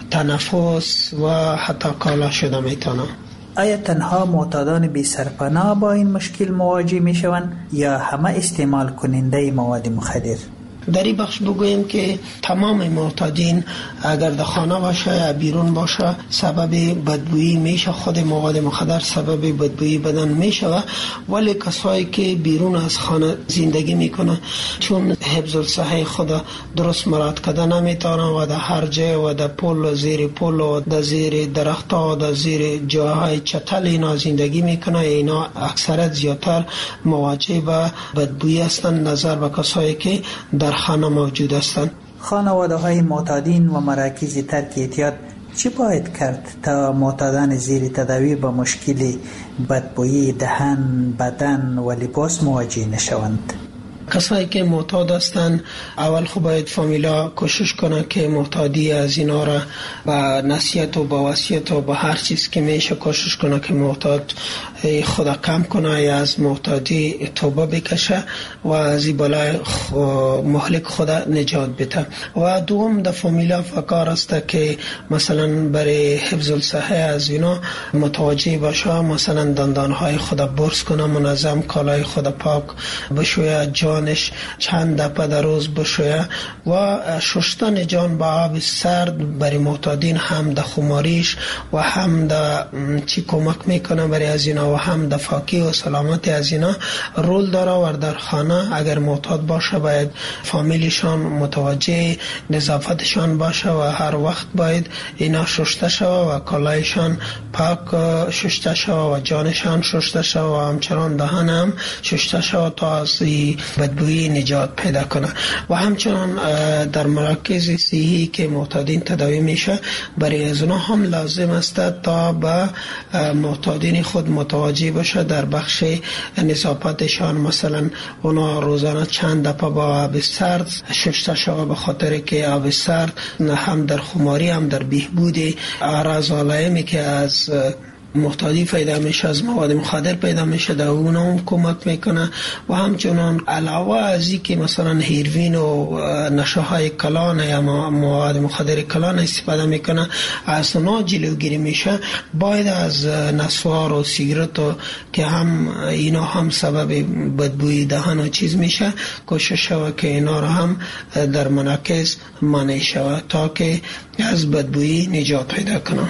تنفس و حتی کالا شده میتونه.
آیا تنها معتادان بی سرپناه با این مشکل مواجه میشوند یا همه استعمال کننده مواد مخدر؟
در این بخش بگویم که تمام معتادین اگر در خانه باشه یا بیرون باشه سبب بدبویی میشه. خود مواد مخدر سبب بدبویی بدن میشه. ولی کسایی که بیرون از خانه زندگی میکنه، چون حفظ صحه خود درست مراعات کرده نمیتونه و در هر جای و در پل، زیر پل و در زیر درخت‌ها و در زیر جاهای چتل اینا زندگی میکنه، اینا اکثرت زیادتر مواجه به بدبویی هستند نظر به کسایی که در خانه موجود هستند.
خانواده های معتادین و مراکز ترک اعتیاد چی باید کرد تا معتادان زیر تداوی با مشکل بدبویی دهان، بدن و لباس مواجه نشوند؟
کسایی که معتاد هستن اول خب باید فامیلا کوشش کنه که معتادی از اینا را با نصیحت و با وصیت و با هر چیز که میشه کوشش کنه که معتاد خدا کم کنه یا از معتادی توبه بکشه و از این بلای مهلک خدا نجات بده. و دوم در فامیلا فکر است که مثلا برای حفظ الصحه از اینا متوجه باشه، مثلا دندانهای خدا برس کنه، منظم کالای خدا پاک بشویه، جانش چند دفعه در روز بشویه و شستن جان با آب سرد برای معتادین هم در خماریش و هم در چی کمک میکنه برای از اینا و هم در فاکی و سلامتی از اینا رول داره. و در خانه اگر معتاد باشه باید فامیلیشان متوجه نظافتشان باشه و هر وقت باید اینا شسته شوه و کالایشان پاک شسته شوه و جانشان شسته شوه و همچنان دهان هم شسته شوه تا از بدبویی نجات پیدا کنه. و همچنان در مراکز صحی که معتادین تداوی میشه برای از اونها هم لازم است تا به معتادین خود متوجه باشه در بخش نظافتشان، مثلا اونا روزانه چند دفعه با آب سرد شسته شوه به خاطر که آب سرد هم در خماری هم در بهبود اعراض علائمی که از معتادی پیدا میشه، از مواد مخدر پیدا میشه، در اون هم کمک میکنه. و همچنان علاوه از این که مثلا هیروین و نشه های کلان یا مواد مخدر کلان استفاده میکنه از اونا جلوگیری میشه، باید از نسوار و سیگرت که هم اینا هم سبب بدبویی دهان و چیز میشه کوشش شوه که اینا رو هم در مراکز مانع شوه تا که از بدبویی نجات پیدا کنه.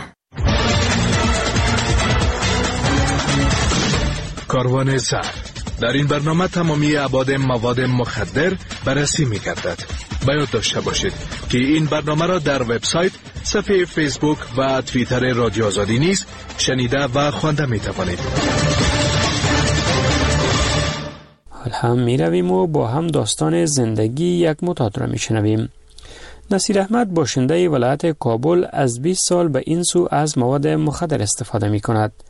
کاروان زهر. در این برنامه تمامی ابعاد مواد مخدر بررسی می‌گردد. باید داشته باشید که این برنامه را در وبسایت، صفحه فیسبوک و توییتر رادیو آزادی نیز شنیده و خوانده می‌توانید.
حال هم می‌رویم و با هم داستان زندگی یک معتاد را می‌شنویم. نصیر احمد باشنده ولایت کابل از 20 سال به این سو از مواد مخدر استفاده می کند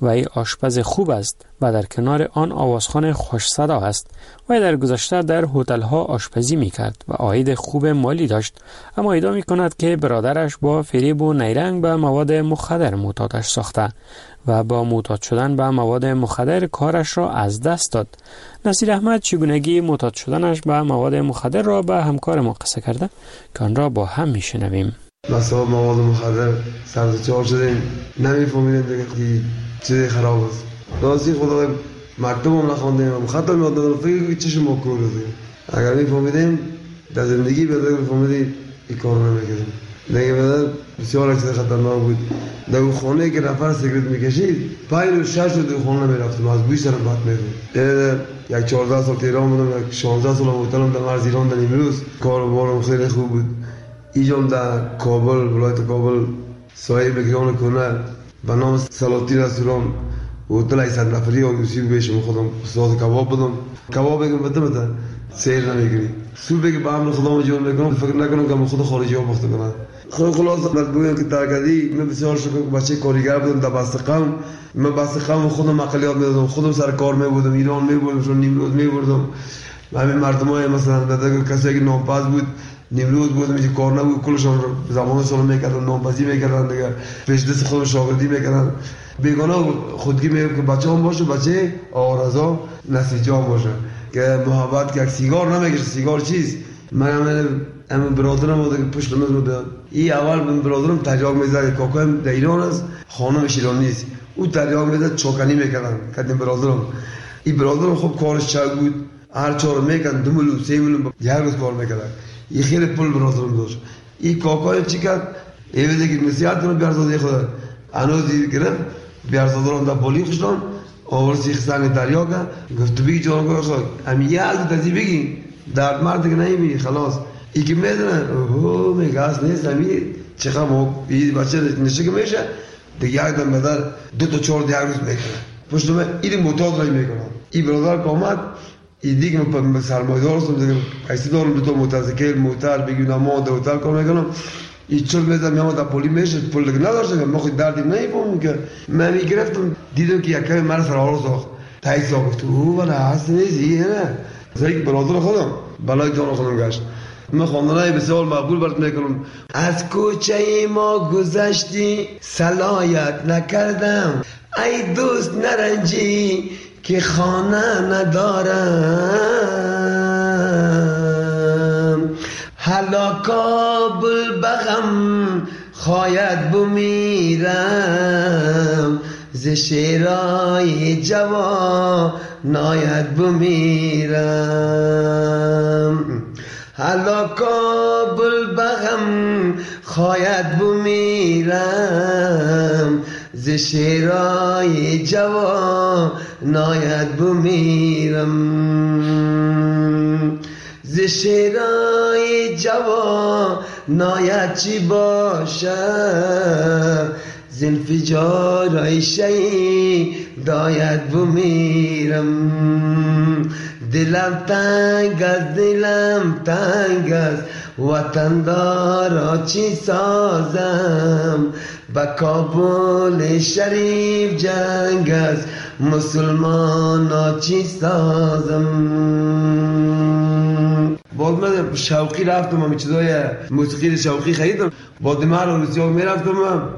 وی آشپز خوب است و در کنار آن آوازخوان خوش صدا است. وی در گذشته در هتل‌ها آشپزی می‌کرد و عاید خوب مالی داشت، اما ادعا می‌کند که برادرش با فریب و نیرنگ به مواد مخدر معتادش ساخته و با معتاد شدن به مواد مخدر کارش را از دست داد. نصیر احمد چگونگی معتاد شدنش به مواد مخدر را به همکار ما قصه کرده که آن را با هم میشنویم.
مثلا مواد مخدر سرزچار شدیم، نمیفهمیدیم دیگه چیزی خراب است. راستی خدا مکتب هم نخواندیم، خطا میاد دادم فکر که چشم ما کور است. اگر میفهمیدیم در زندگی بهتر میفهمیدیم این کار نمیکردیم. دیگه بهتر بسیار چیز خطرناک بود. در خانه که نفر سیگرت میکشید 5 و 6 رو خانه نمیرفتیم، از بوی سرم بد میدیم. یک 14 سال تهران بودم، یک 16 سال هتلم در مرز ایران در نیمروز. کاروبارم خیلی خوب بود. اینجام در کابل، ولایت کابل صاحب گران کنه به نام سلاطین رستوران هتل 800 نفری آگوسی بهشم خودم استاد کباب بودم. کباب بگم بده سیر نمیگیری. صبح که با هم خودم جون میکنم فکر نکنم که من خود خارجی ها بخته کنم. خلاص مجبورم که ترکدی من بسیار شکر که بچه کارگر بودم در بستقم. من بستقم خودم مقالیات میدادم، خودم سر کار میبودم، ایران میبردم، چون نیمروز میبردم. همین مردمای مثلا در کسی که نامپز بود نیمروز بودم، اینجا کار نبود، کلشان زبانشان میکردن، نامپزی میکردن دیگه، پیش دست خودم شاگردی میکردن. بیگانه خودگی میگم که بچه هم باشه، بچه آرزا نسیجان باشه که محبت که سیگار نمیکشه. سیگار چیست؟ من برادرم بود که پشت نماز بود. این اول من برادرم تریاق میزد، کاکایم در ایران است، خانمش ایرانی نیست. او تریاق میزد چوکنی میکردن کردیم برادرم. این برادرم خب کارش چاق بود، هر چهار میکردن 2 میلیون 3 میلیون یک روز کار میکردن. این خیلی پول برادرم داشت. این کاکایم چی کرد؟ ایوه دیگه نصیحت کنم بیارزاده خدا هنوز دید گرفت بیارزادارم در بالی خوشتان آورسی خستان دریا که گفت تو بگی جانگاه خواهد همی یه از تازی بگی درد مرد که نمیبینی خلاص. ای که میدونه اوه میگه از نیست همی چقدر این بچه نشه که میشه دیگه یک دم بدر 2 تا 4 دیگر روز میکنه پشت من این معتاد رای میکنم. این برادر که آمد این دیگه من سرمایه دار هستم دیگه ایسی دارم 2 تا موترسیکل موتر بگیم نمان در هتل کار میکنم. این چل میزم میام در پولی میشه پول دیگه نداشتم که ما خود دردی نمیفهمم که من میگرفتم دیدم که یک کمی مرا سر آرو ساخت تایید ساخت او ولی هست نیزی نه زیگ برادر خودم بلای جان خودم گشت. من خواندنهای بسیار مقبول برات میکنم. از کوچه ما گذشتی صلایت نکردم ای دوست نرنجی که خانه ندارم. حالا کابل بغم خواید بمیرم ز شیرای جوان ناید بمیرم. حالا کابل بغم خواید بمیرم ز شیرای جوان ناید بمیرم. ز شیرای جوان ناید چی باشد ز انفجار شهید داید بمیرم. دلم تنگ از وطن دارا چی سازم با کابل شریف جنگ از مسلمان چی سازم. باز من شوقی رفتم همین چیزای موسیقی شوقی خریدم با دمار و روسیه میرفتم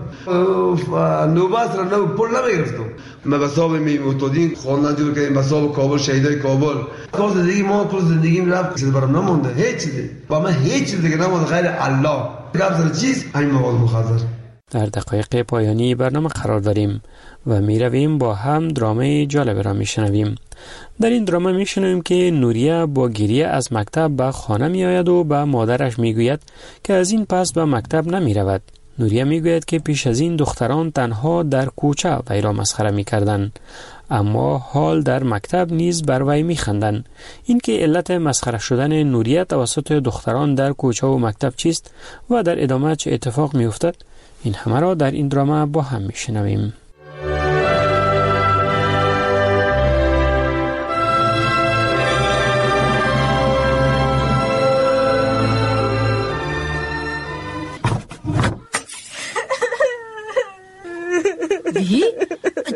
نوبت را پول نمیگرفتم. من بساب معتادین خواندن جور کردیم بساب کابل شهیدای کابل کار زندگی ما کل زندگیم رفت چیز برام نمونده هیچ چیزی با من هیچ چیز دیگه نمونده غیر الله گفتن چیز همین مواد مخدر.
در دقایق پایانی برنامه قرار داریم و می رویم با هم درامه جالب را می شنویم. در این درامه می شنویم که نوریه با گریه از مکتب به خانه می آید و به مادرش می گوید که از این پس به مکتب نمی رود. نوریه می گوید که پیش از این دختران تنها در کوچه وی را مسخره می کردن، اما حال در مکتب نیز بر وی می خندن. این که علت مسخره شدن نوریه توسط دختران در کوچه و مکتب چیست و در ادامه چه اتفاق می افتد، این همه را در این درامه با هم می شنویم.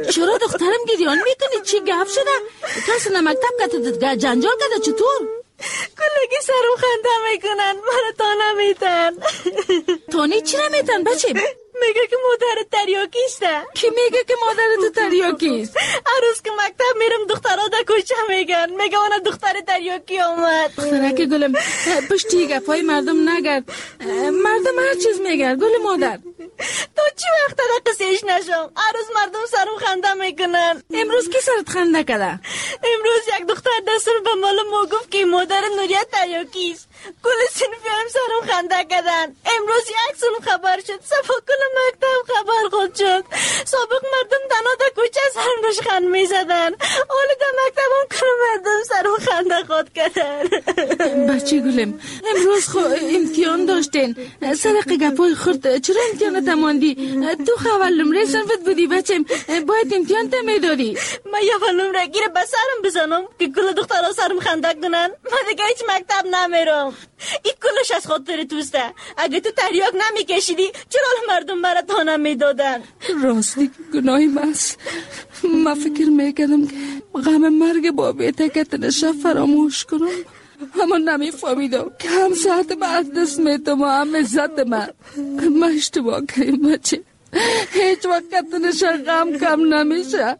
چرا دخترم گریان میکنی؟ چی گفت شده؟ کسی نمکتب که جنجال کرده چطور؟ کلگی سرم خنده میکنن، مرا تا نمیتن. تانی چی نمیتن بچه؟ میگه که مادر تریاکیسته. کی میگه که مادر تو تریاکیست؟ هر روز که مکتب میرم دخترها در کوچه میگن، میگه اون دختر تریاکی آمد. دخترک گلم پشتی گپای مردم نگرد، مردم هر چیز میگن. گل مادر تو چی وقت در قصهش نشم؟ هر روز مردم سرم خنده میکنن. امروز کی سرت خنده کرده؟ امروز یک دختر دستور به مال ما گفت که مادر نوریه تریاکیست. کل صنفی هم سرم خنده کردن. امروز یک سون خبر شد، صفا کل مکتب خبر خود شد. سابق مردم دنا در کوچه سرم روش خند میزدن، حالا در مکتب هم کل مردم سرم خنده خود کردن. بچه گلم امروز امتحان داشتین، سرق گپای خورد چرا امتحان تماندی؟ تو خولم ری صنفت بودی بچم، باید امتحان تمیداری. من یه فلوم را گیره بسرم بزنم که کل دخترها سرم خنده کنن. من دیگه هیچ مکتب نمیرم. این کلش از خاطر توسته. اگه تو تریاک نمیکشیدی چرا مردم برات تا نمیدادن؟ راستی گناهی ماست. من فکر میکردم که غم مرگ بابیته که تنشا فراموش کنم، اما نمیفهمیدم که هم ساعت بعد دست میتم و هم عزت من اشتباه کردم بچه. هیچ وقت تنشا غم کم نمیشه.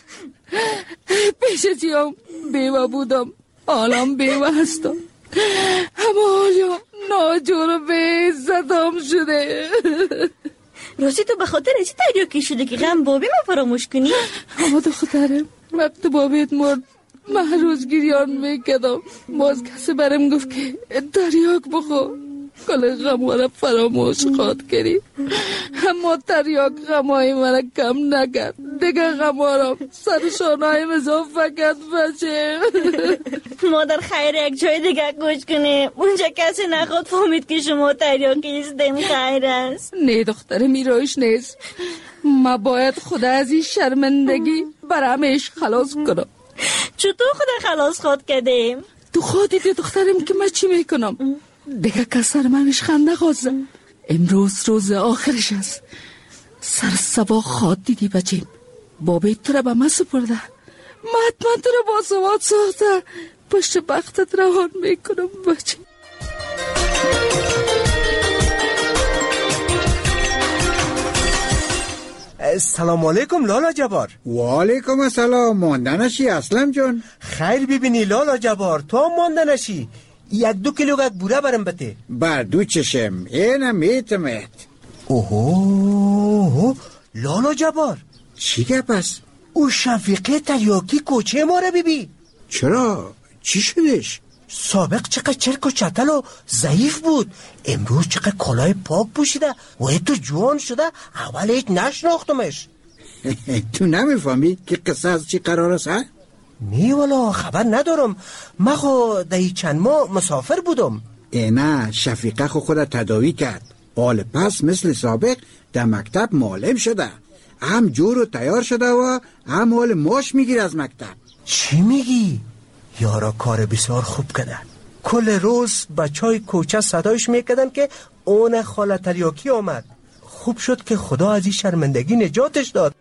پیش ازیم بیوه بودم، حالم بیوه هستم، اما حالا ناجور و به عزتم شده. راستی تو به خاطر چی تریاکی شده که غم بابی ما فراموش کنی؟ اما دخترم وقت بابیت مرد من هر روز گریان میکردم، باز کسی برم گفت که تریاک بخور، کل غم را فراموش خواد کردی. اما تریاک غمای من کم نکرد، دیگه غمارم سرشانهای مزا فقط بچه. مادر خیر یک جای دیگه گوش کنیم، اونجا کسی نخواد فهمید که شما تریاکیستیم. خیر است. نه دخترم ایرایش نیست، ما باید خدا از این شرمندگی برامش خلاص کنم. چطور خدا خلاص خواد کردیم؟ تو خودی دخترم که من چی میکنم؟ دیگه کسر منش خنده خوازه. امروز روز آخرش است. سر سبا خواد دیدی بچیم، بابی تو را به من سپرده، من حتما تو را با سواد ساخته پشت بختت روان میکنم بچه.
سلام علیکم لالا جبار.
و علیکم السلام. مانده نشی اسلم جان؟
خیر ببینی لالا جبار، تو هم مانده نشی. 1-2 کیلو بوره برم بته.
بر دو چشم اینم میتمت.
اوه لالا جبار،
چی گپ است؟
او شفیقه تریاکی کوچه ما را ببین.
چرا؟ چی شدش؟
سابق چقدر چرک و چتل و ضعیف بود، امروز چقدر کلاه پاک پوشیده و تو جوان شده. اول هیچ نشناختمش.
تو نمیفهمی که قصه از چی قرار است؟
نه والا خبر ندارم، من خو دهی چند ماه مسافر بودم.
نه شفیقه خود تداوی کرد، حال پس مثل سابق در مکتب معلم شده، هم جور و تیار شده و هم حال ماش میگیر از مکتب.
چی میگی؟ یارا کار بسیار خوب کردن. کل روز بچهای کوچه صدایش میکردن که اون خاله تریاکی آمد. خوب شد که خدا از این شرمندگی نجاتش داد.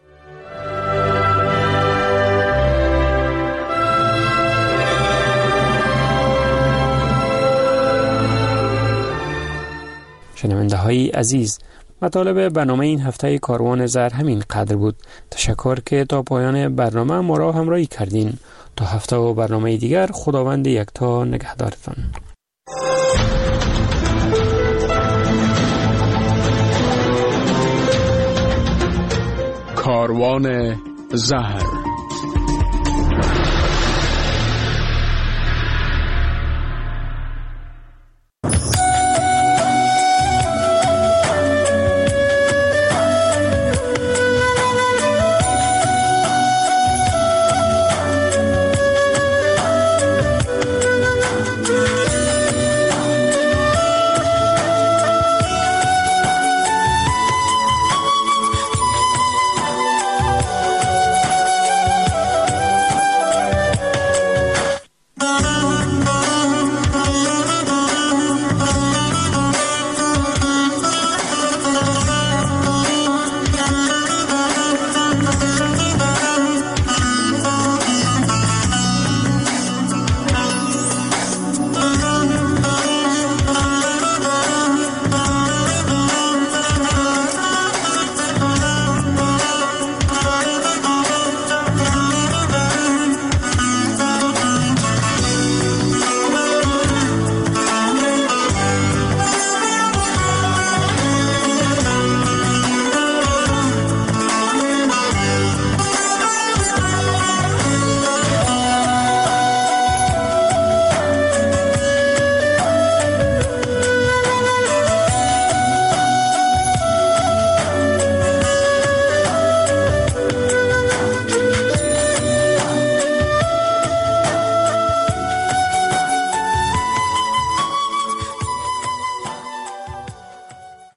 شنونده های عزیز، مطالب برنامه این هفته کاروان زر همین قدر بود. تشکر که تا پایان برنامه ما را همراهی کردین. تا هفته و برنامه دیگر، خداوند یکتا نگهدارتان.
کاروان زهر.